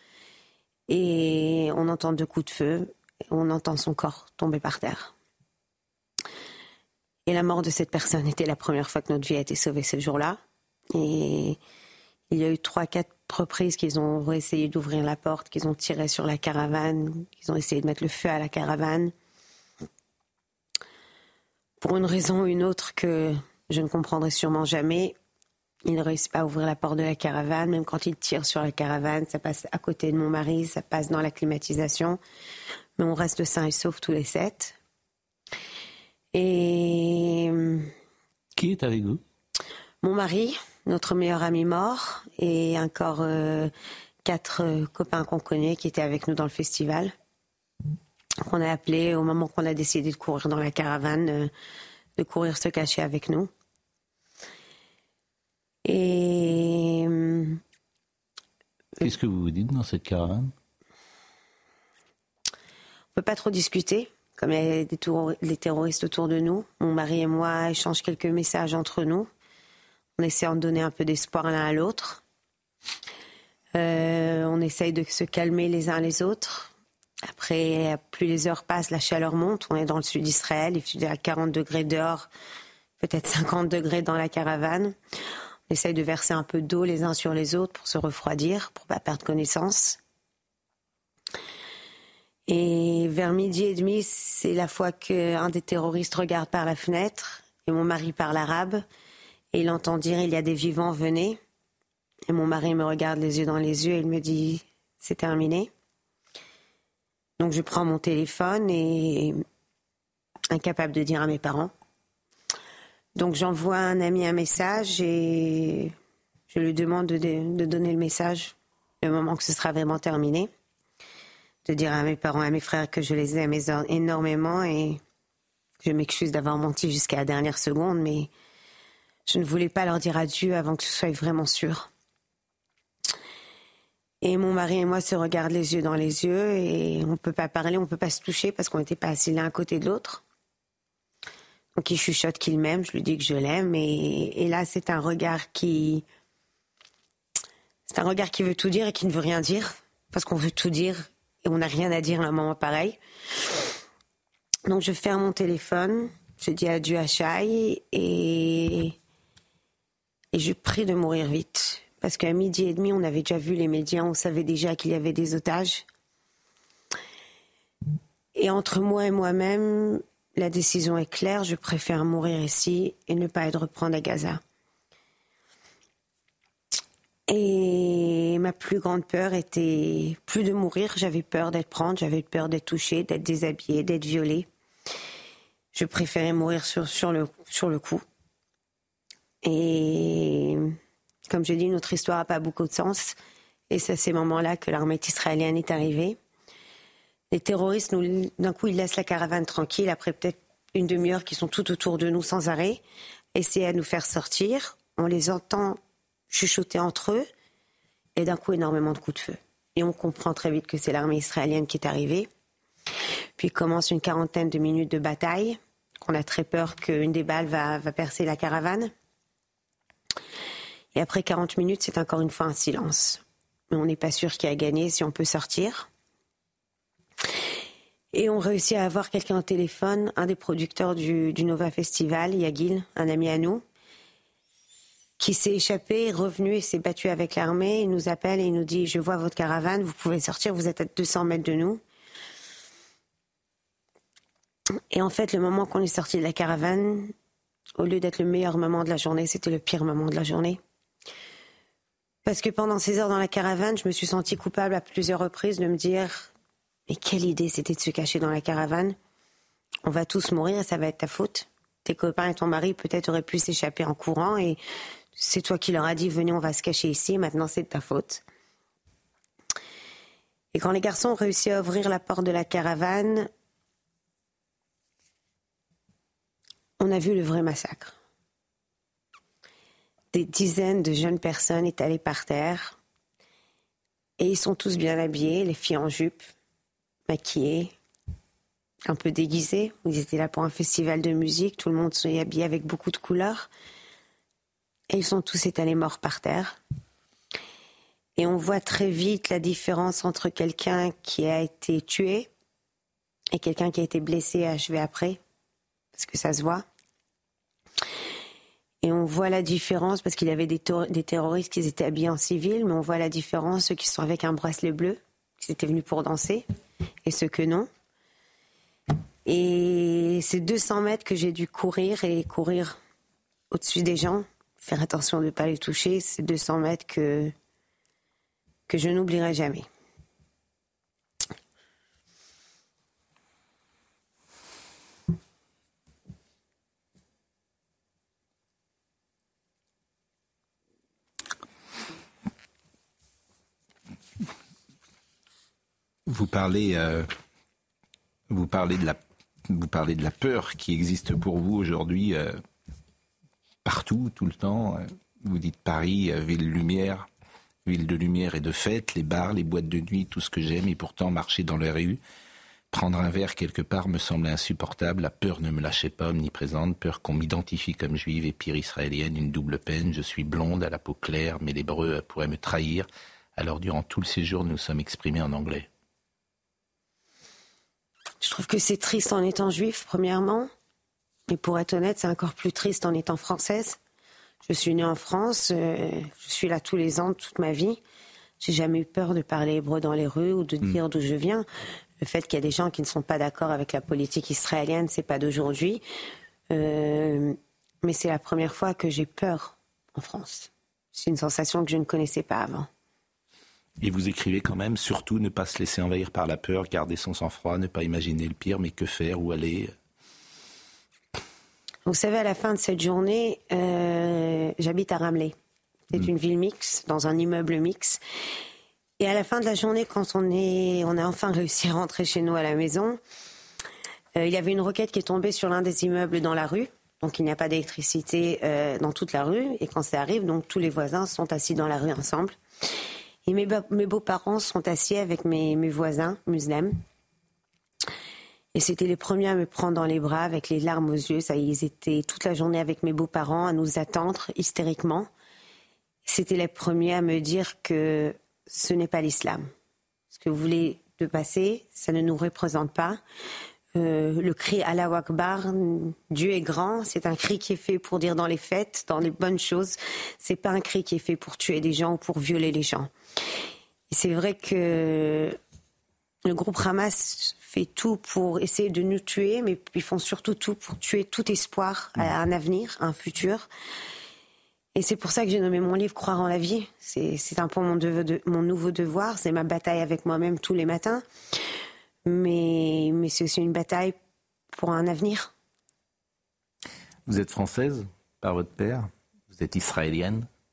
Speaker 2: Et on entend 2 coups de feu. On entend son corps tomber par terre. Et la mort de cette personne était la première fois que notre vie a été sauvée ce jour-là. Et il y a eu 3-4 reprises qu'ils ont essayé d'ouvrir la porte, qu'ils ont tiré sur la caravane, qu'ils ont essayé de mettre le feu à la caravane. Pour une raison ou une autre que je ne comprendrai sûrement jamais, ils ne réussissent pas à ouvrir la porte de la caravane. Même quand ils tirent sur la caravane, ça passe à côté de mon mari, ça passe dans la climatisation. Mais on reste sains et saufs tous les 7. Et...
Speaker 4: Qui est avec vous ?
Speaker 2: Mon mari, notre meilleur ami mort, et encore 4 copains qu'on connaît qui étaient avec nous dans le festival. Qu'on a appelé au moment qu'on a décidé de courir dans la caravane, de courir se cacher avec nous. Et...
Speaker 4: Qu'est-ce que vous vous dites dans cette caravane ?
Speaker 2: On ne peut pas trop discuter, comme il y a des terroristes autour de nous. Mon mari et moi échangent quelques messages entre nous. On essaie de donner un peu d'espoir l'un à l'autre. On essaye de se calmer les uns les autres. Après, plus les heures passent, la chaleur monte. On est dans le sud d'Israël, il fait à 40 degrés dehors, peut-être 50 degrés dans la caravane. On essaye de verser un peu d'eau les uns sur les autres pour se refroidir, pour ne pas perdre connaissance. Et vers 12h30, c'est la fois qu'un des terroristes regarde par la fenêtre et mon mari parle arabe. Et il entend dire « il y a des vivants, venez ». Et mon mari me regarde les yeux dans les yeux et il me dit « c'est terminé ». Donc je prends mon téléphone et incapable de dire à mes parents. Donc j'envoie à un ami un message et je lui demande de donner le message le moment que ce sera vraiment terminé. De dire à mes parents, à mes frères que je les aime énormément et je m'excuse d'avoir menti jusqu'à la dernière seconde, mais je ne voulais pas leur dire adieu avant que ce soit vraiment sûr. Et mon mari et moi se regardent les yeux dans les yeux et on ne peut pas parler, on ne peut pas se toucher parce qu'on n'était pas assis l'un à côté de l'autre. Donc il chuchote qu'il m'aime, je lui dis que je l'aime et là c'est un regard qui veut tout dire et qui ne veut rien dire parce qu'on veut tout dire et on n'a rien à dire à un moment pareil. Donc je ferme mon téléphone, je dis adieu à Shai et je prie de mourir vite. Parce qu'à 12h30, on avait déjà vu les médias, on savait déjà qu'il y avait des otages. Et entre moi et moi-même, la décision est claire, je préfère mourir ici et ne pas être reprendre à Gaza. Et ma plus grande peur était plus de mourir, j'avais peur d'être prendre, j'avais peur d'être touchée, d'être déshabillée, d'être violée. Je préférais mourir sur le coup. Et Comme je dis, notre histoire n'a pas beaucoup de sens. Et c'est à ces moments-là que l'armée israélienne est arrivée. Les terroristes, d'un coup, ils laissent la caravane tranquille, après peut-être une demi-heure qui sont tout autour de nous sans arrêt, essayer à nous faire sortir. On les entend chuchoter entre eux, et d'un coup, énormément de coups de feu. Et on comprend très vite que c'est l'armée israélienne qui est arrivée. Puis commence une 40aine de minutes de bataille, qu'on a très peur qu'une des balles va percer la caravane. Et après 40 minutes, c'est encore une fois un silence. Mais on n'est pas sûr qui a gagné, si on peut sortir. Et on réussit à avoir quelqu'un au téléphone, un des producteurs du Nova Festival, Yagil, un ami à nous, qui s'est échappé, revenu et s'est battu avec l'armée. Il nous appelle et il nous dit « Je vois votre caravane, vous pouvez sortir, vous êtes à 200 mètres de nous ». Et en fait, le moment qu'on est sorti de la caravane, au lieu d'être le meilleur moment de la journée, c'était le pire moment de la journée. Parce que pendant ces heures dans la caravane, je me suis sentie coupable à plusieurs reprises de me dire « Mais quelle idée c'était de se cacher dans la caravane. On va tous mourir et ça va être ta faute. Tes copains et ton mari peut-être auraient pu s'échapper en courant et c'est toi qui leur as dit « Venez, on va se cacher ici, maintenant c'est de ta faute. » Et quand les garçons ont réussi à ouvrir la porte de la caravane, on a vu le vrai massacre. Des dizaines de jeunes personnes étalées par terre. Et ils sont tous bien habillés, les filles en jupe, maquillées, un peu déguisées. Ils étaient là pour un festival de musique, tout le monde s'est habillé avec beaucoup de couleurs. Et ils sont tous étalés morts par terre. Et on voit très vite la différence entre quelqu'un qui a été tué et quelqu'un qui a été blessé et achevé après. Parce que ça se voit. Et on voit la différence, parce qu'il y avait des terroristes qui étaient habillés en civil, mais on voit la différence, ceux qui sont avec un bracelet bleu, qui étaient venus pour danser, et ceux que non. Et c'est 200 mètres que j'ai dû courir au-dessus des gens, faire attention de ne pas les toucher. C'est 200 mètres que je n'oublierai jamais.
Speaker 4: Vous parlez de la peur qui existe pour vous aujourd'hui partout, tout le temps. Vous dites Paris, ville de lumière et de fête, les bars, les boîtes de nuit, tout ce que j'aime, et pourtant marcher dans les rues, prendre un verre quelque part me semblait insupportable. La peur ne me lâchait pas, omniprésente, peur qu'on m'identifie comme juive et pire israélienne, une double peine. Je suis blonde, à la peau claire, mais l'hébreu pourrait me trahir. Alors durant tout le séjour, nous sommes exprimés en anglais.
Speaker 2: Je trouve que c'est triste en étant juif, premièrement. Et pour être honnête, c'est encore plus triste en étant française. Je suis née en France, je suis là tous les ans, toute ma vie. J'ai jamais eu peur de parler hébreu dans les rues ou de dire d'où je viens. Le fait qu'il y a des gens qui ne sont pas d'accord avec la politique israélienne, c'est pas d'aujourd'hui. Mais c'est la première fois que j'ai peur en France. C'est une sensation que je ne connaissais pas avant.
Speaker 4: Et vous écrivez quand même, surtout ne pas se laisser envahir par la peur, garder son sang-froid, ne pas imaginer le pire, mais que faire, où aller?
Speaker 2: Vous savez, à la fin de cette journée, j'habite à Ramleh. C'est une ville mixte, dans un immeuble mixte. Et à la fin de la journée, quand on a enfin réussi à rentrer chez nous à la maison, il y avait une roquette qui est tombée sur l'un des immeubles dans la rue. Donc il n'y a pas d'électricité dans toute la rue. Et quand ça arrive, donc tous les voisins sont assis dans la rue ensemble. Et mes beaux-parents sont assis avec mes voisins musulmans. Et c'était les premiers à me prendre dans les bras avec les larmes aux yeux. Ça, ils étaient toute la journée avec mes beaux-parents à nous attendre hystériquement. C'était les premiers à me dire que ce n'est pas l'islam. Ce que vous voulez de passer, ça ne nous représente pas. Le cri Allahu Akbar, Dieu est grand, c'est un cri qui est fait pour dire dans les fêtes, dans les bonnes choses. C'est pas un cri qui est fait pour tuer des gens ou pour violer les gens. Et c'est vrai que le groupe Hamas fait tout pour essayer de nous tuer, mais ils font surtout tout pour tuer tout espoir à un avenir, à un futur. Et c'est pour ça que j'ai nommé mon livre Croire en la vie. C'est un peu mon nouveau devoir, c'est ma bataille avec moi-même tous les matins. Mais c'est aussi une bataille pour un avenir.
Speaker 4: Vous êtes française par votre père, vous êtes israélienne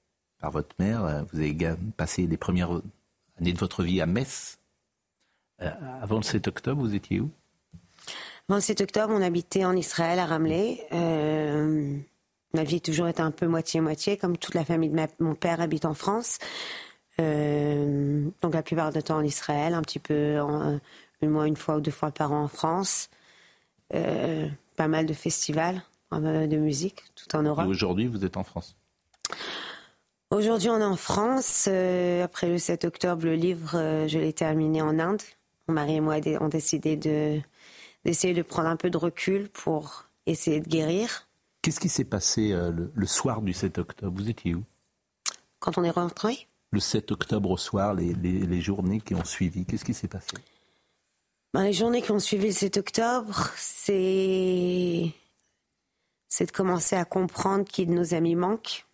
Speaker 4: par votre mère. Vous avez passé les premières années de votre vie à Metz. Avant le 7 octobre, vous étiez où?
Speaker 2: Avant le 7 octobre, on habitait en Israël, à Ramleh. Ma vie a toujours été un peu moitié-moitié, comme toute la famille de mon père habite en France. Donc la plupart du temps en Israël, un petit peu une fois ou 2 fois par an en France. Pas mal de festivals de musique, tout en Europe.
Speaker 4: Et aujourd'hui, vous êtes en France?
Speaker 2: Aujourd'hui, on est en France. Après le 7 octobre, le livre, je l'ai terminé en Inde. Mon mari et moi ont décidé d'essayer de prendre un peu de recul pour essayer de guérir.
Speaker 4: Qu'est-ce qui s'est passé le soir du 7 octobre? Vous étiez où?
Speaker 2: Quand on est rentré?
Speaker 4: Le 7 octobre au soir, les journées qui ont suivi, qu'est-ce qui s'est passé?
Speaker 2: Les journées qui ont suivi le 7 octobre, c'est de commencer à comprendre qui de nos amis manque.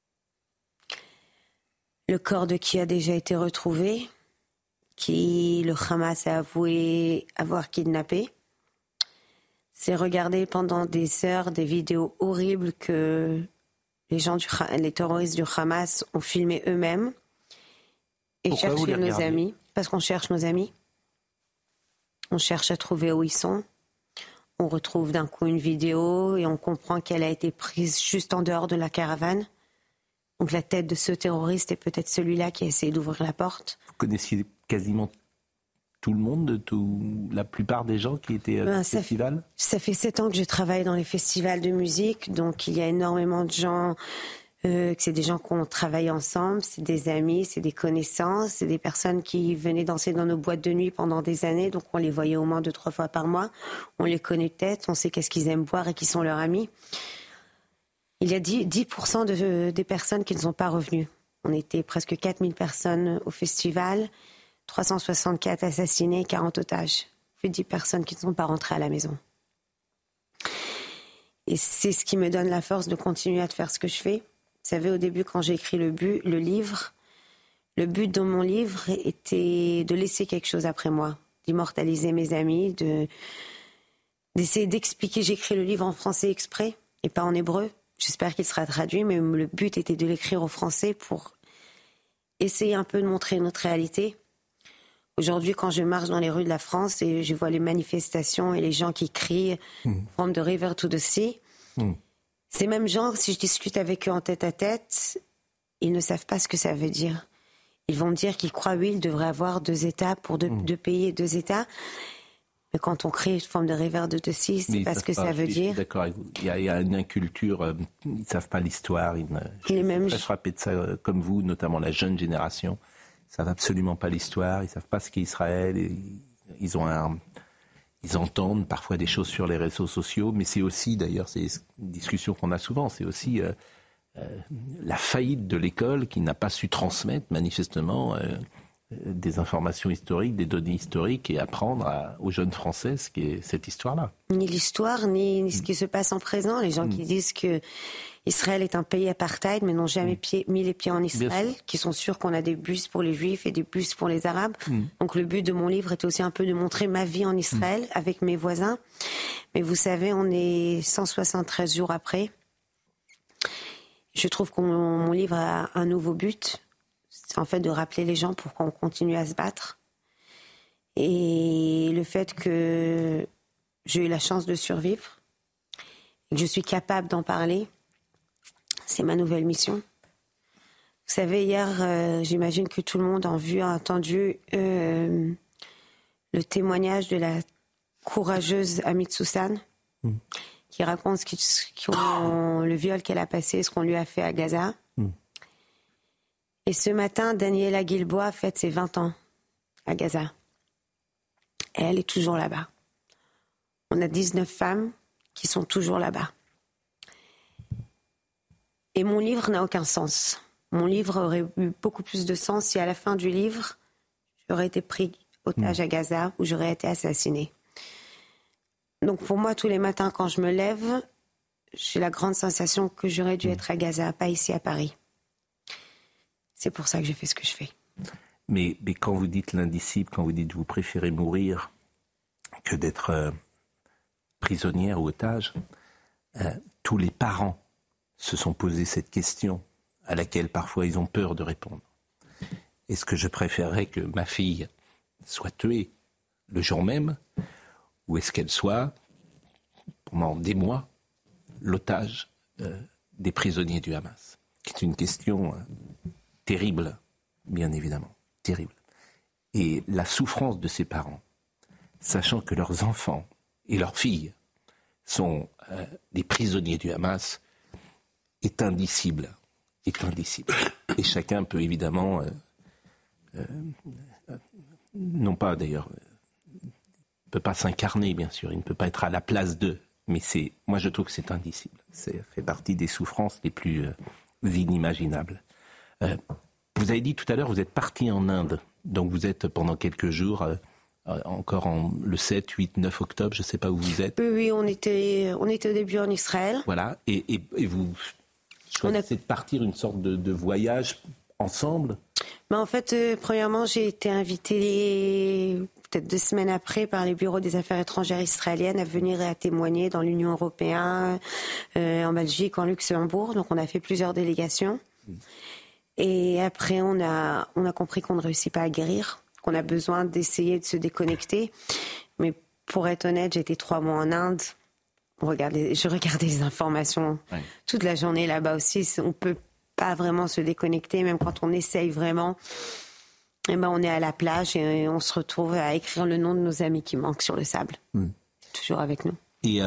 Speaker 2: Le corps de qui a déjà été retrouvé, qui le Hamas a avoué avoir kidnappé. C'est regarder pendant des heures des vidéos horribles que les terroristes du Hamas ont filmées eux-mêmes. Et
Speaker 4: pourquoi
Speaker 2: chercher nos amis. Parce qu'on cherche nos amis. On cherche à trouver où ils sont. On retrouve d'un coup une vidéo et on comprend qu'elle a été prise juste en dehors de la caravane. Donc la tête de ce terroriste est peut-être celui-là qui a essayé d'ouvrir la porte.
Speaker 4: Vous connaissiez quasiment tout le monde, la plupart des gens qui étaient au festival?
Speaker 2: Ça fait 7 ans que je travaille dans les festivals de musique, donc il y a énormément de gens, c'est des gens qui ont travaillé ensemble, c'est des amis, c'est des connaissances, c'est des personnes qui venaient danser dans nos boîtes de nuit pendant des années, donc on les voyait au moins 2-3 fois par mois, on les connaît peut-être, on sait qu'est-ce qu'ils aiment boire et qui sont leurs amis. Il y a 10% des personnes qui ne sont pas revenues. On était presque 4000 personnes au festival, 364 assassinés, 40 otages. Plus de 10 personnes qui ne sont pas rentrées à la maison. Et c'est ce qui me donne la force de continuer à faire ce que je fais. Vous savez, au début, quand j'ai écrit le livre, le but de mon livre était de laisser quelque chose après moi, d'immortaliser mes amis, d'essayer d'expliquer. J'ai écrit le livre en français exprès et pas en hébreu. J'espère qu'il sera traduit, mais le but était de l'écrire en français pour essayer un peu de montrer notre réalité. Aujourd'hui, quand je marche dans les rues de la France et je vois les manifestations et les gens qui crient « From the river to the sea », ces mêmes gens, si je discute avec eux en tête-à-tête, ils ne savent pas ce que ça veut dire. Ils vont me dire qu'ils croient, oui, il devrait avoir 2 États pour 2 pays et 2 États. Mais quand on crie From the river to the sea, c'est pas ce que ça veut dire.
Speaker 4: Je suis d'accord avec vous. Il y a une inculture, ils ne savent pas l'histoire. Je suis très frappé de ça, comme vous, notamment la jeune génération. Ils ne savent absolument pas l'histoire, ils ne savent pas ce qu'est Israël. Ils entendent parfois des choses sur les réseaux sociaux, mais c'est aussi, d'ailleurs, c'est une discussion qu'on a souvent, c'est aussi la faillite de l'école qui n'a pas su transmettre manifestement des informations historiques, des données historiques et apprendre aux jeunes Français ce qu'est cette histoire-là.
Speaker 2: Ni l'histoire, ni ce qui se passe en présent. Les gens qui disent que Israël est un pays apartheid, mais n'ont jamais mis les pieds en Israël, qui sont sûrs qu'on a des bus pour les Juifs et des bus pour les Arabes. Donc le but de mon livre était aussi un peu de montrer ma vie en Israël avec mes voisins. Mais vous savez, on est 173 jours après. Je trouve que mon livre a un nouveau but. C'est en fait de rappeler les gens pour qu'on continue à se battre. Et le fait que j'ai eu la chance de survivre et que je suis capable d'en parler, c'est ma nouvelle mission. Vous savez, hier, j'imagine que tout le monde a vu, a entendu le témoignage de la courageuse Amit Soussan, qui raconte le viol qu'elle a passé, ce qu'on lui a fait à Gaza. Et ce matin, Daniela Gilboa fête ses 20 ans à Gaza. Et elle est toujours là-bas. On a 19 femmes qui sont toujours là-bas. Et mon livre n'a aucun sens. Mon livre aurait eu beaucoup plus de sens si à la fin du livre, j'aurais été pris otage à Gaza ou j'aurais été assassinée. Donc pour moi, tous les matins quand je me lève, j'ai la grande sensation que j'aurais dû être à Gaza, pas ici à Paris. C'est pour ça que je fais ce que je fais.
Speaker 4: Mais quand vous dites l'indicible, quand vous dites que vous préférez mourir que d'être prisonnière ou otage, tous les parents se sont posé cette question à laquelle parfois ils ont peur de répondre. Est-ce que je préférerais que ma fille soit tuée le jour même, ou est-ce qu'elle soit, pendant des mois, l'otage des prisonniers du Hamas? C'est une question terrible, bien évidemment, terrible. Et la souffrance de ces parents, sachant que leurs enfants et leurs filles sont des prisonniers du Hamas, est indicible. Et chacun peut évidemment, non pas d'ailleurs, ne peut pas s'incarner, bien sûr, il ne peut pas être à la place d'eux, mais moi je trouve que c'est indicible. Ça fait partie des souffrances les plus inimaginables. Vous avez dit tout à l'heure, vous êtes parti en Inde, donc vous êtes pendant quelques jours, encore le 7, 8, 9 octobre, je ne sais pas où vous êtes.
Speaker 2: Oui, on était au début en Israël.
Speaker 4: Voilà, et vous choisissez de partir une sorte de voyage ensemble?
Speaker 2: Mais en fait, premièrement, j'ai été invitée peut-être 2 semaines après par les bureaux des affaires étrangères israéliennes à venir et à témoigner dans l'Union européenne, en Belgique, en Luxembourg. Donc on a fait plusieurs délégations. Et après, on a compris qu'on ne réussit pas à guérir, qu'on a besoin d'essayer de se déconnecter. Mais pour être honnête, j'ai été 3 mois en Inde. Je regardais les informations toute la journée là-bas aussi. On ne peut pas vraiment se déconnecter, même quand on essaye vraiment. Et on est à la plage et on se retrouve à écrire le nom de nos amis qui manquent sur le sable. Toujours avec nous.
Speaker 4: Et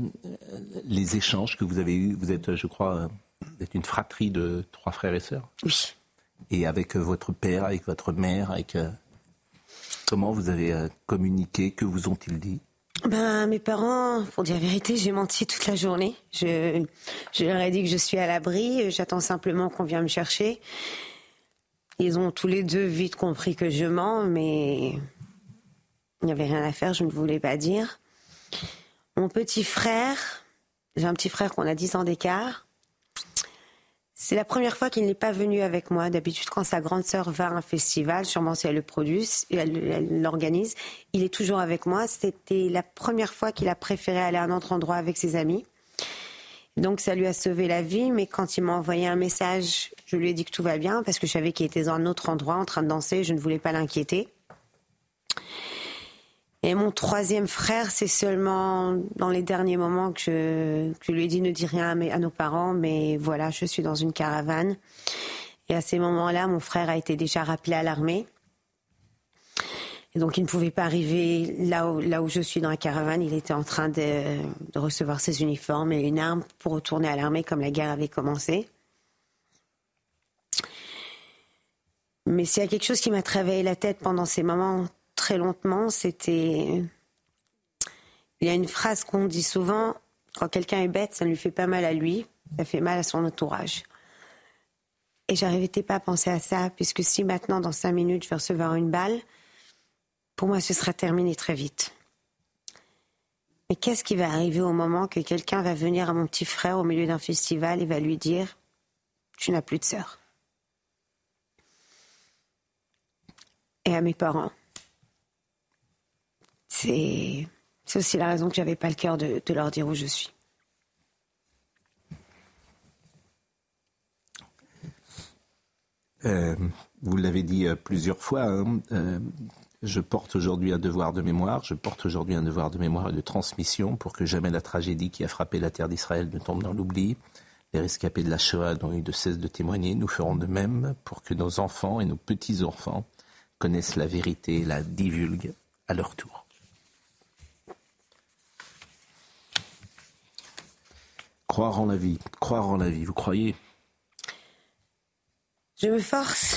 Speaker 4: les échanges que vous avez eus, vous êtes, je crois, vous êtes une fratrie de 3 frères et sœurs?
Speaker 2: Oui.
Speaker 4: Et avec votre père, avec votre mère, comment vous avez communiqué? Que vous ont-ils dit?
Speaker 2: Mes parents, pour dire la vérité, j'ai menti toute la journée. Je leur ai dit que je suis à l'abri, j'attends simplement qu'on vienne me chercher. Ils ont tous les deux vite compris que je mens, mais il n'y avait rien à faire, je ne voulais pas dire. Mon petit frère, j'ai un petit frère qu'on a 10 ans d'écart. C'est la première fois qu'il n'est pas venu avec moi. D'habitude, quand sa grande sœur va à un festival, sûrement si elle le produit, elle l'organise, il est toujours avec moi. C'était la première fois qu'il a préféré aller à un autre endroit avec ses amis. Donc ça lui a sauvé la vie, mais quand il m'a envoyé un message, je lui ai dit que tout va bien, parce que je savais qu'il était dans un autre endroit en train de danser, je ne voulais pas l'inquiéter. Et mon 3e frère, c'est seulement dans les derniers moments que je lui ai dit ne dis rien à nos parents, mais voilà, je suis dans une caravane. Et à ces moments-là, mon frère a été déjà rappelé à l'armée. Et donc il ne pouvait pas arriver là où je suis dans la caravane. Il était en train de recevoir ses uniformes et une arme pour retourner à l'armée comme la guerre avait commencé. Mais s'il y a quelque chose qui m'a travaillé la tête pendant ces moments très longtemps, c'était... Il y a une phrase qu'on dit souvent, quand quelqu'un est bête, ça ne lui fait pas mal à lui, ça fait mal à son entourage. Et j'arrivais pas à penser à ça, puisque si maintenant, dans 5 minutes, je vais recevoir une balle, pour moi, ce sera terminé très vite. Mais qu'est-ce qui va arriver au moment que quelqu'un va venir à mon petit frère au milieu d'un festival et va lui dire « Tu n'as plus de sœur ». Et à mes parents. C'est aussi la raison que j'avais pas le cœur de leur dire où je suis.
Speaker 4: Vous l'avez dit plusieurs fois, je porte aujourd'hui un devoir de mémoire, je porte aujourd'hui un devoir de mémoire et de transmission pour que jamais la tragédie qui a frappé la terre d'Israël ne tombe dans l'oubli. Les rescapés de la Shoah n'ont eu de cesse de témoigner, nous ferons de même pour que nos enfants et nos petits-enfants connaissent la vérité et la divulguent à leur tour. Croire en la vie, vous croyez?
Speaker 2: Je me force.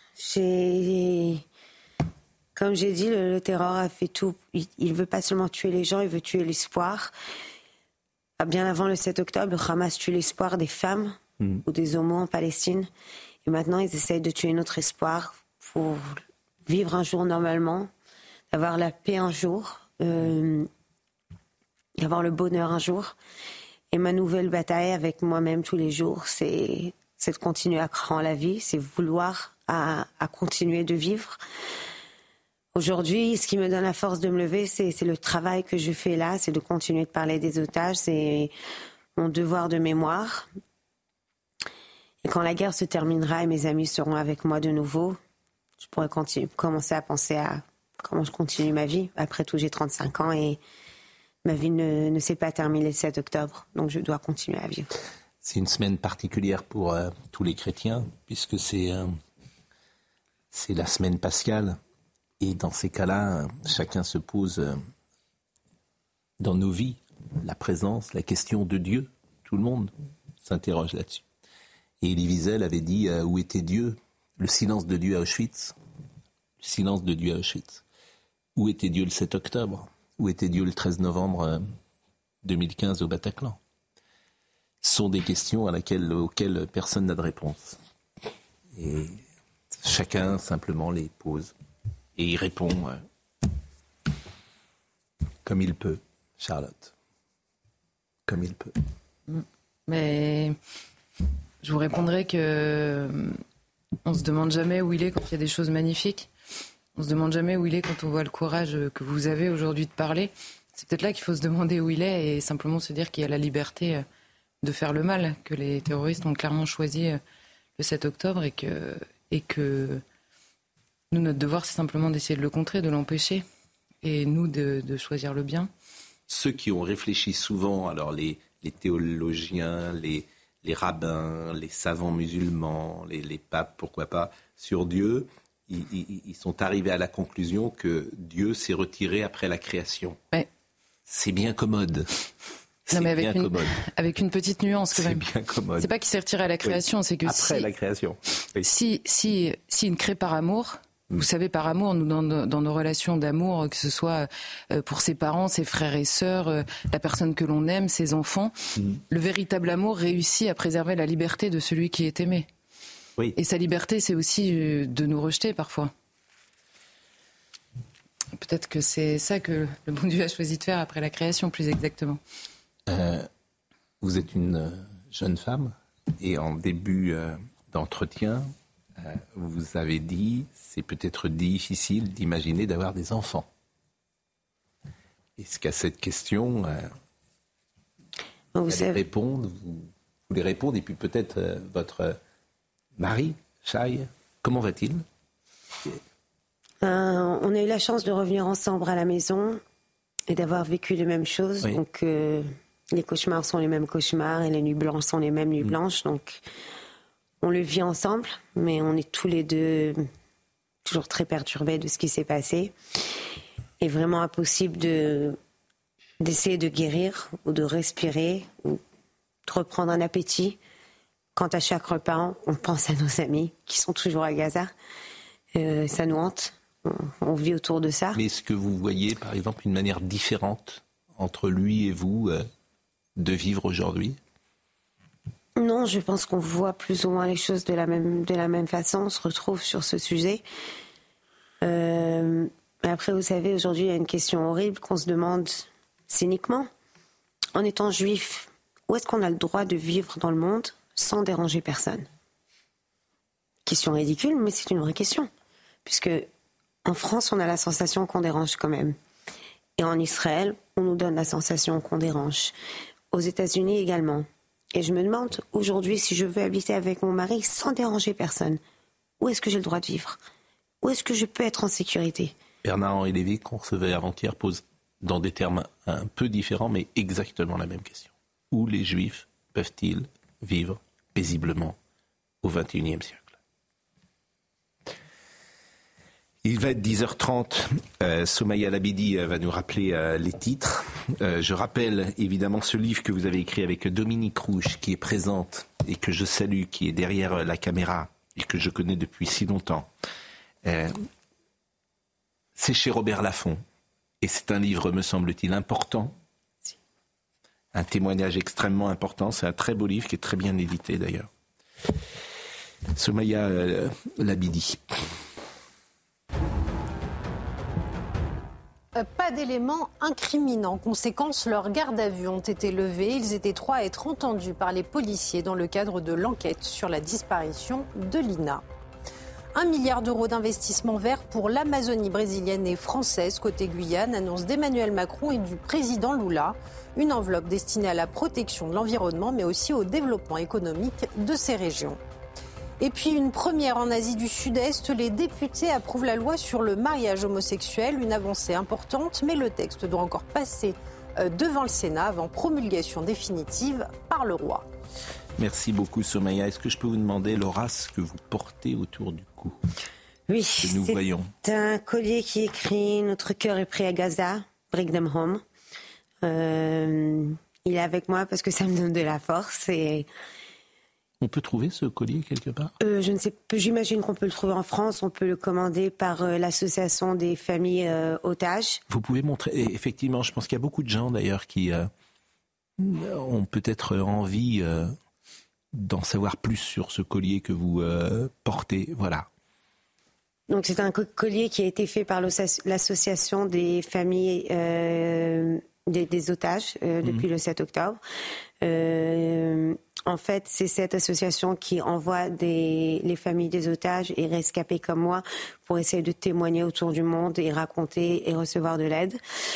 Speaker 2: Comme j'ai dit, le terror a fait tout. Il ne veut pas seulement tuer les gens, il veut tuer l'espoir. Bien avant le 7 octobre, le Hamas tue l'espoir des femmes ou des homos en Palestine. Et maintenant, ils essayent de tuer notre espoir pour vivre un jour normalement, d'avoir la paix un jour, d'avoir le bonheur un jour. Et ma nouvelle bataille avec moi-même tous les jours, c'est de continuer à croire en la vie, c'est vouloir à continuer de vivre. Aujourd'hui, ce qui me donne la force de me lever, c'est le travail que je fais là, c'est de continuer de parler des otages, c'est mon devoir de mémoire. Et quand la guerre se terminera et mes amis seront avec moi de nouveau, je pourrai commencer à penser à comment je continue ma vie. Après tout, j'ai 35 ans et ma vie ne s'est pas terminée le 7 octobre. Donc je dois continuer à vivre.
Speaker 4: C'est une semaine particulière pour tous les chrétiens, puisque c'est la semaine pascale. Et dans ces cas-là, chacun se pose dans nos vies la présence, la question de Dieu. Tout le monde s'interroge là-dessus. Et Elie Wiesel avait dit où était Dieu ? Le silence de Dieu à Auschwitz. Le silence de Dieu à Auschwitz. Où était Dieu le 7 octobre ? Où était Dieu le 13 novembre 2015 au Bataclan ? Ce sont des questions auxquelles personne n'a de réponse. Et chacun simplement les pose. Et il répond comme il peut, Charlotte. Comme il peut.
Speaker 11: Mais je vous répondrai que on se demande jamais où il est quand il y a des choses magnifiques. On se demande jamais où il est quand on voit le courage que vous avez aujourd'hui de parler. C'est peut-être là qu'il faut se demander où il est et simplement se dire qu'il y a la liberté de faire le mal, que les terroristes ont clairement choisi le 7 octobre et que nous, notre devoir, c'est simplement d'essayer de le contrer, de l'empêcher, et nous, de choisir le bien.
Speaker 4: Ceux qui ont réfléchi souvent, alors les théologiens, les rabbins, les savants musulmans, les papes, pourquoi pas, sur Dieu, ils sont arrivés à la conclusion que Dieu s'est retiré après la création. Ouais. C'est bien commode.
Speaker 11: Non, mais avec une petite nuance quand même.
Speaker 4: C'est bien commode.
Speaker 11: C'est pas qu'il s'est retiré à la création, oui. C'est que
Speaker 4: après la création. Oui.
Speaker 11: S'il ne crée par amour, vous savez, par amour, nous dans nos relations d'amour, que ce soit pour ses parents, ses frères et sœurs, la personne que l'on aime, ses enfants, le véritable amour réussit à préserver la liberté de celui qui est aimé. Oui. Et sa liberté, c'est aussi de nous rejeter parfois. Peut-être que c'est ça que le bon Dieu a choisi de faire après la création, plus exactement.
Speaker 4: Vous êtes une jeune femme et en début d'entretien, vous avez dit c'est peut-être difficile d'imaginer d'avoir des enfants. Est-ce qu'à cette question, vous voulez répondre et puis peut-être votre mari, Shai, comment va-t-il ?
Speaker 2: On a eu la chance de revenir ensemble à la maison et d'avoir vécu les mêmes choses. Oui. Donc les cauchemars sont les mêmes cauchemars et les nuits blanches sont les mêmes nuits blanches. Donc on le vit ensemble, mais on est tous les deux toujours très perturbés de ce qui s'est passé. Et vraiment impossible d'essayer de guérir ou de respirer ou de reprendre un appétit. Quand à chaque repas, on pense à nos amis qui sont toujours à Gaza. Ça nous hante. On vit autour de ça.
Speaker 4: Mais est-ce que vous voyez, par exemple, une manière différente entre lui et vous de vivre aujourd'hui ?
Speaker 2: Non, je pense qu'on voit plus ou moins les choses de la même façon. On se retrouve sur ce sujet. Mais après, vous savez, aujourd'hui, il y a une question horrible qu'on se demande cyniquement. En étant juif, où est-ce qu'on a le droit de vivre dans le monde sans déranger personne ? Question ridicule, mais c'est une vraie question. Puisque en France, on a la sensation qu'on dérange quand même. Et en Israël, on nous donne la sensation qu'on dérange. Aux États-Unis également. Et je me demande aujourd'hui si je veux habiter avec mon mari sans déranger personne. Où est-ce que j'ai le droit de vivre ? Où est-ce que je peux être en sécurité ?
Speaker 4: Bernard-Henri Lévy, qu'on recevait avant-hier, pose dans des termes un peu différents, mais exactement la même question. Où les Juifs peuvent-ils vivre paisiblement au XXIe siècle ? Il va être 10h30. Soumaïa Labidi va nous rappeler les titres. Je rappelle évidemment ce livre que vous avez écrit avec Dominique Rouge, qui est présente et que je salue, qui est derrière la caméra et que je connais depuis si longtemps. C'est chez Robert Laffont. Et c'est un livre, me semble-t-il, important. Un témoignage extrêmement important. C'est un très beau livre qui est très bien édité d'ailleurs. Soumaïa Labidi.
Speaker 17: Pas d'éléments incriminants. Conséquence, leurs gardes à vue ont été levés. Ils étaient 3 à être entendus par les policiers dans le cadre de l'enquête sur la disparition de Lina. 1 milliard d'euros d'investissement vert pour l'Amazonie brésilienne et française côté Guyane, annonce d'Emmanuel Macron et du président Lula. Une enveloppe destinée à la protection de l'environnement mais aussi au développement économique de ces régions. Et puis une première en Asie du Sud-Est, les députés approuvent la loi sur le mariage homosexuel, une avancée importante, mais le texte doit encore passer devant le Sénat avant promulgation définitive par le roi.
Speaker 4: Merci beaucoup Somaya. Est-ce que je peux vous demander, Laura, ce que vous portez autour du cou?
Speaker 2: Oui,
Speaker 4: que nous voyons.
Speaker 2: C'est un collier qui écrit « Notre cœur est prêt à Gaza, bring them home ». Il est avec moi parce que ça me donne de la force et...
Speaker 4: On peut trouver ce collier quelque part?
Speaker 2: Je ne sais pas, j'imagine qu'on peut le trouver en France, on peut le commander par l'association des familles otages.
Speaker 4: Vous pouvez montrer, et effectivement, je pense qu'il y a beaucoup de gens d'ailleurs qui ont peut-être envie d'en savoir plus sur ce collier que vous portez. Voilà.
Speaker 2: Donc c'est un collier qui a été fait par l'association des familles des otages depuis le 7 octobre. En fait, c'est cette association qui envoie les familles des otages et rescapés comme moi pour essayer de témoigner autour du monde et raconter et recevoir de l'aide.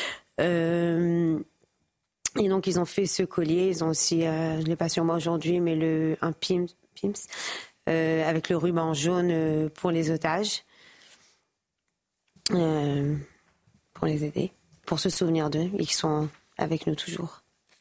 Speaker 2: Et donc, ils ont fait ce collier. Ils ont aussi, je ne l'ai pas sur moi aujourd'hui, mais un PIMS avec le ruban jaune pour les otages, pour les aider, pour se souvenir d'eux et qui sont avec nous toujours.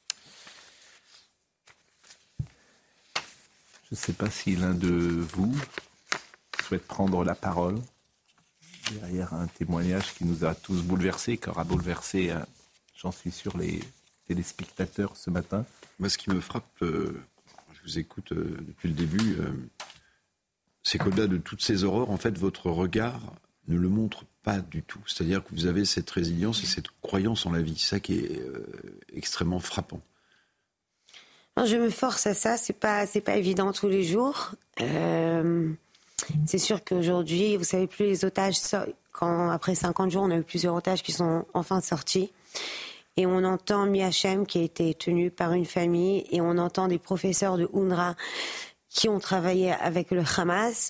Speaker 4: Je ne sais pas si l'un de vous souhaite prendre la parole derrière un témoignage qui nous a tous bouleversés, qui aura bouleversé, j'en suis sûr, les téléspectateurs ce matin.
Speaker 14: Moi, ce qui me frappe, je vous écoute depuis le début, c'est qu'au-delà de toutes ces horreurs, en fait, votre regard ne le montre pas du tout. C'est-à-dire que vous avez cette résilience et cette croyance en la vie. C'est ça qui est extrêmement frappant.
Speaker 2: Je me force à ça, c'est pas évident tous les jours. C'est sûr qu'aujourd'hui, vous savez plus les otages, après 50 jours, on a eu plusieurs otages qui sont enfin sortis. Et on entend Miachem qui a été tenu par une famille et on entend des professeurs de UNRWA qui ont travaillé avec le Hamas.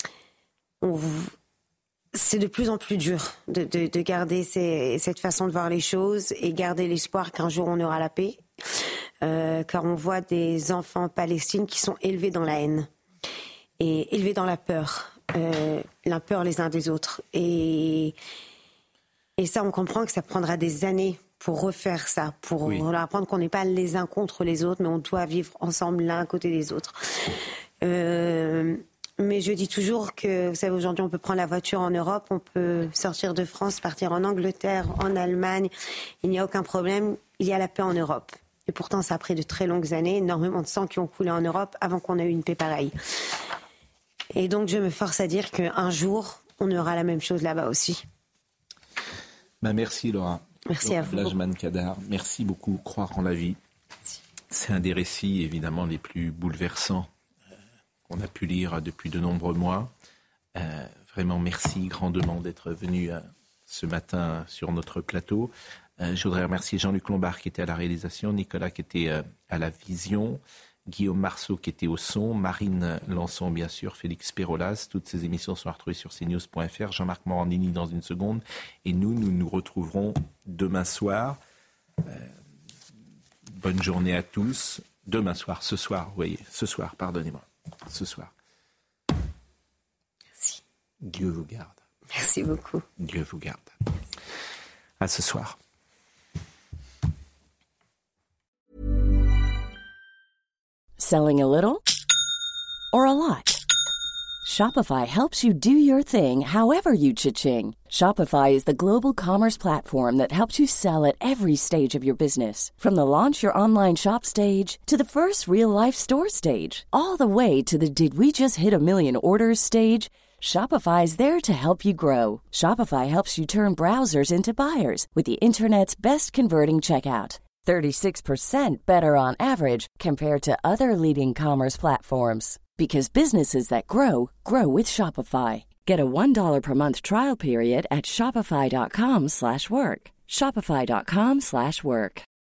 Speaker 2: C'est de plus en plus dur de garder cette façon de voir les choses et garder l'espoir qu'un jour on aura la paix. Car on voit des enfants palestiniens qui sont élevés dans la haine et élevés dans la peur les uns des autres. Et ça, on comprend que ça prendra des années pour refaire ça, pour leur apprendre qu'on n'est pas les uns contre les autres, mais on doit vivre ensemble l'un à côté des autres. Mais je dis toujours que, vous savez, aujourd'hui, on peut prendre la voiture en Europe, on peut sortir de France, partir en Angleterre, en Allemagne. Il n'y a aucun problème, il y a la paix en Europe. Et pourtant, ça a pris de très longues années, énormément de sang qui ont coulé en Europe avant qu'on ait eu une paix pareille. Et donc, je me force à dire qu'un jour, on aura la même chose là-bas aussi.
Speaker 4: Merci Laura.
Speaker 2: Merci à vous.
Speaker 4: Blajman Kadar, merci beaucoup. Croire en la vie. Merci. C'est un des récits évidemment les plus bouleversants qu'on a pu lire depuis de nombreux mois. Vraiment merci grandement d'être venu ce matin sur notre plateau. Je voudrais remercier Jean-Luc Lombard qui était à la réalisation, Nicolas qui était à la vision, Guillaume Marceau qui était au son, Marine Lançon bien sûr, Félix Pérolas. Toutes ces émissions sont retrouvées sur cnews.fr. Jean-Marc Morandini dans une seconde. Et nous nous retrouverons demain soir. Bonne journée à tous. Demain soir, ce soir, pardonnez-moi. Ce soir.
Speaker 2: Merci.
Speaker 4: Dieu vous garde.
Speaker 2: Merci beaucoup.
Speaker 4: Dieu vous garde. À ce soir.
Speaker 3: Selling a little or a lot? Shopify helps you do your thing however you cha-ching. Shopify is the global commerce platform that helps you sell at every stage of your business. From the launch your online shop stage to the first real-life store stage, all the way to the did we just hit a million orders stage. Shopify is there to help you grow. Shopify helps you turn browsers into buyers with the internet's best converting checkout. 36% better on average compared to other leading commerce platforms. Because businesses that grow, grow with Shopify. Get a $1 per month trial period at shopify.com/work. Shopify.com/work.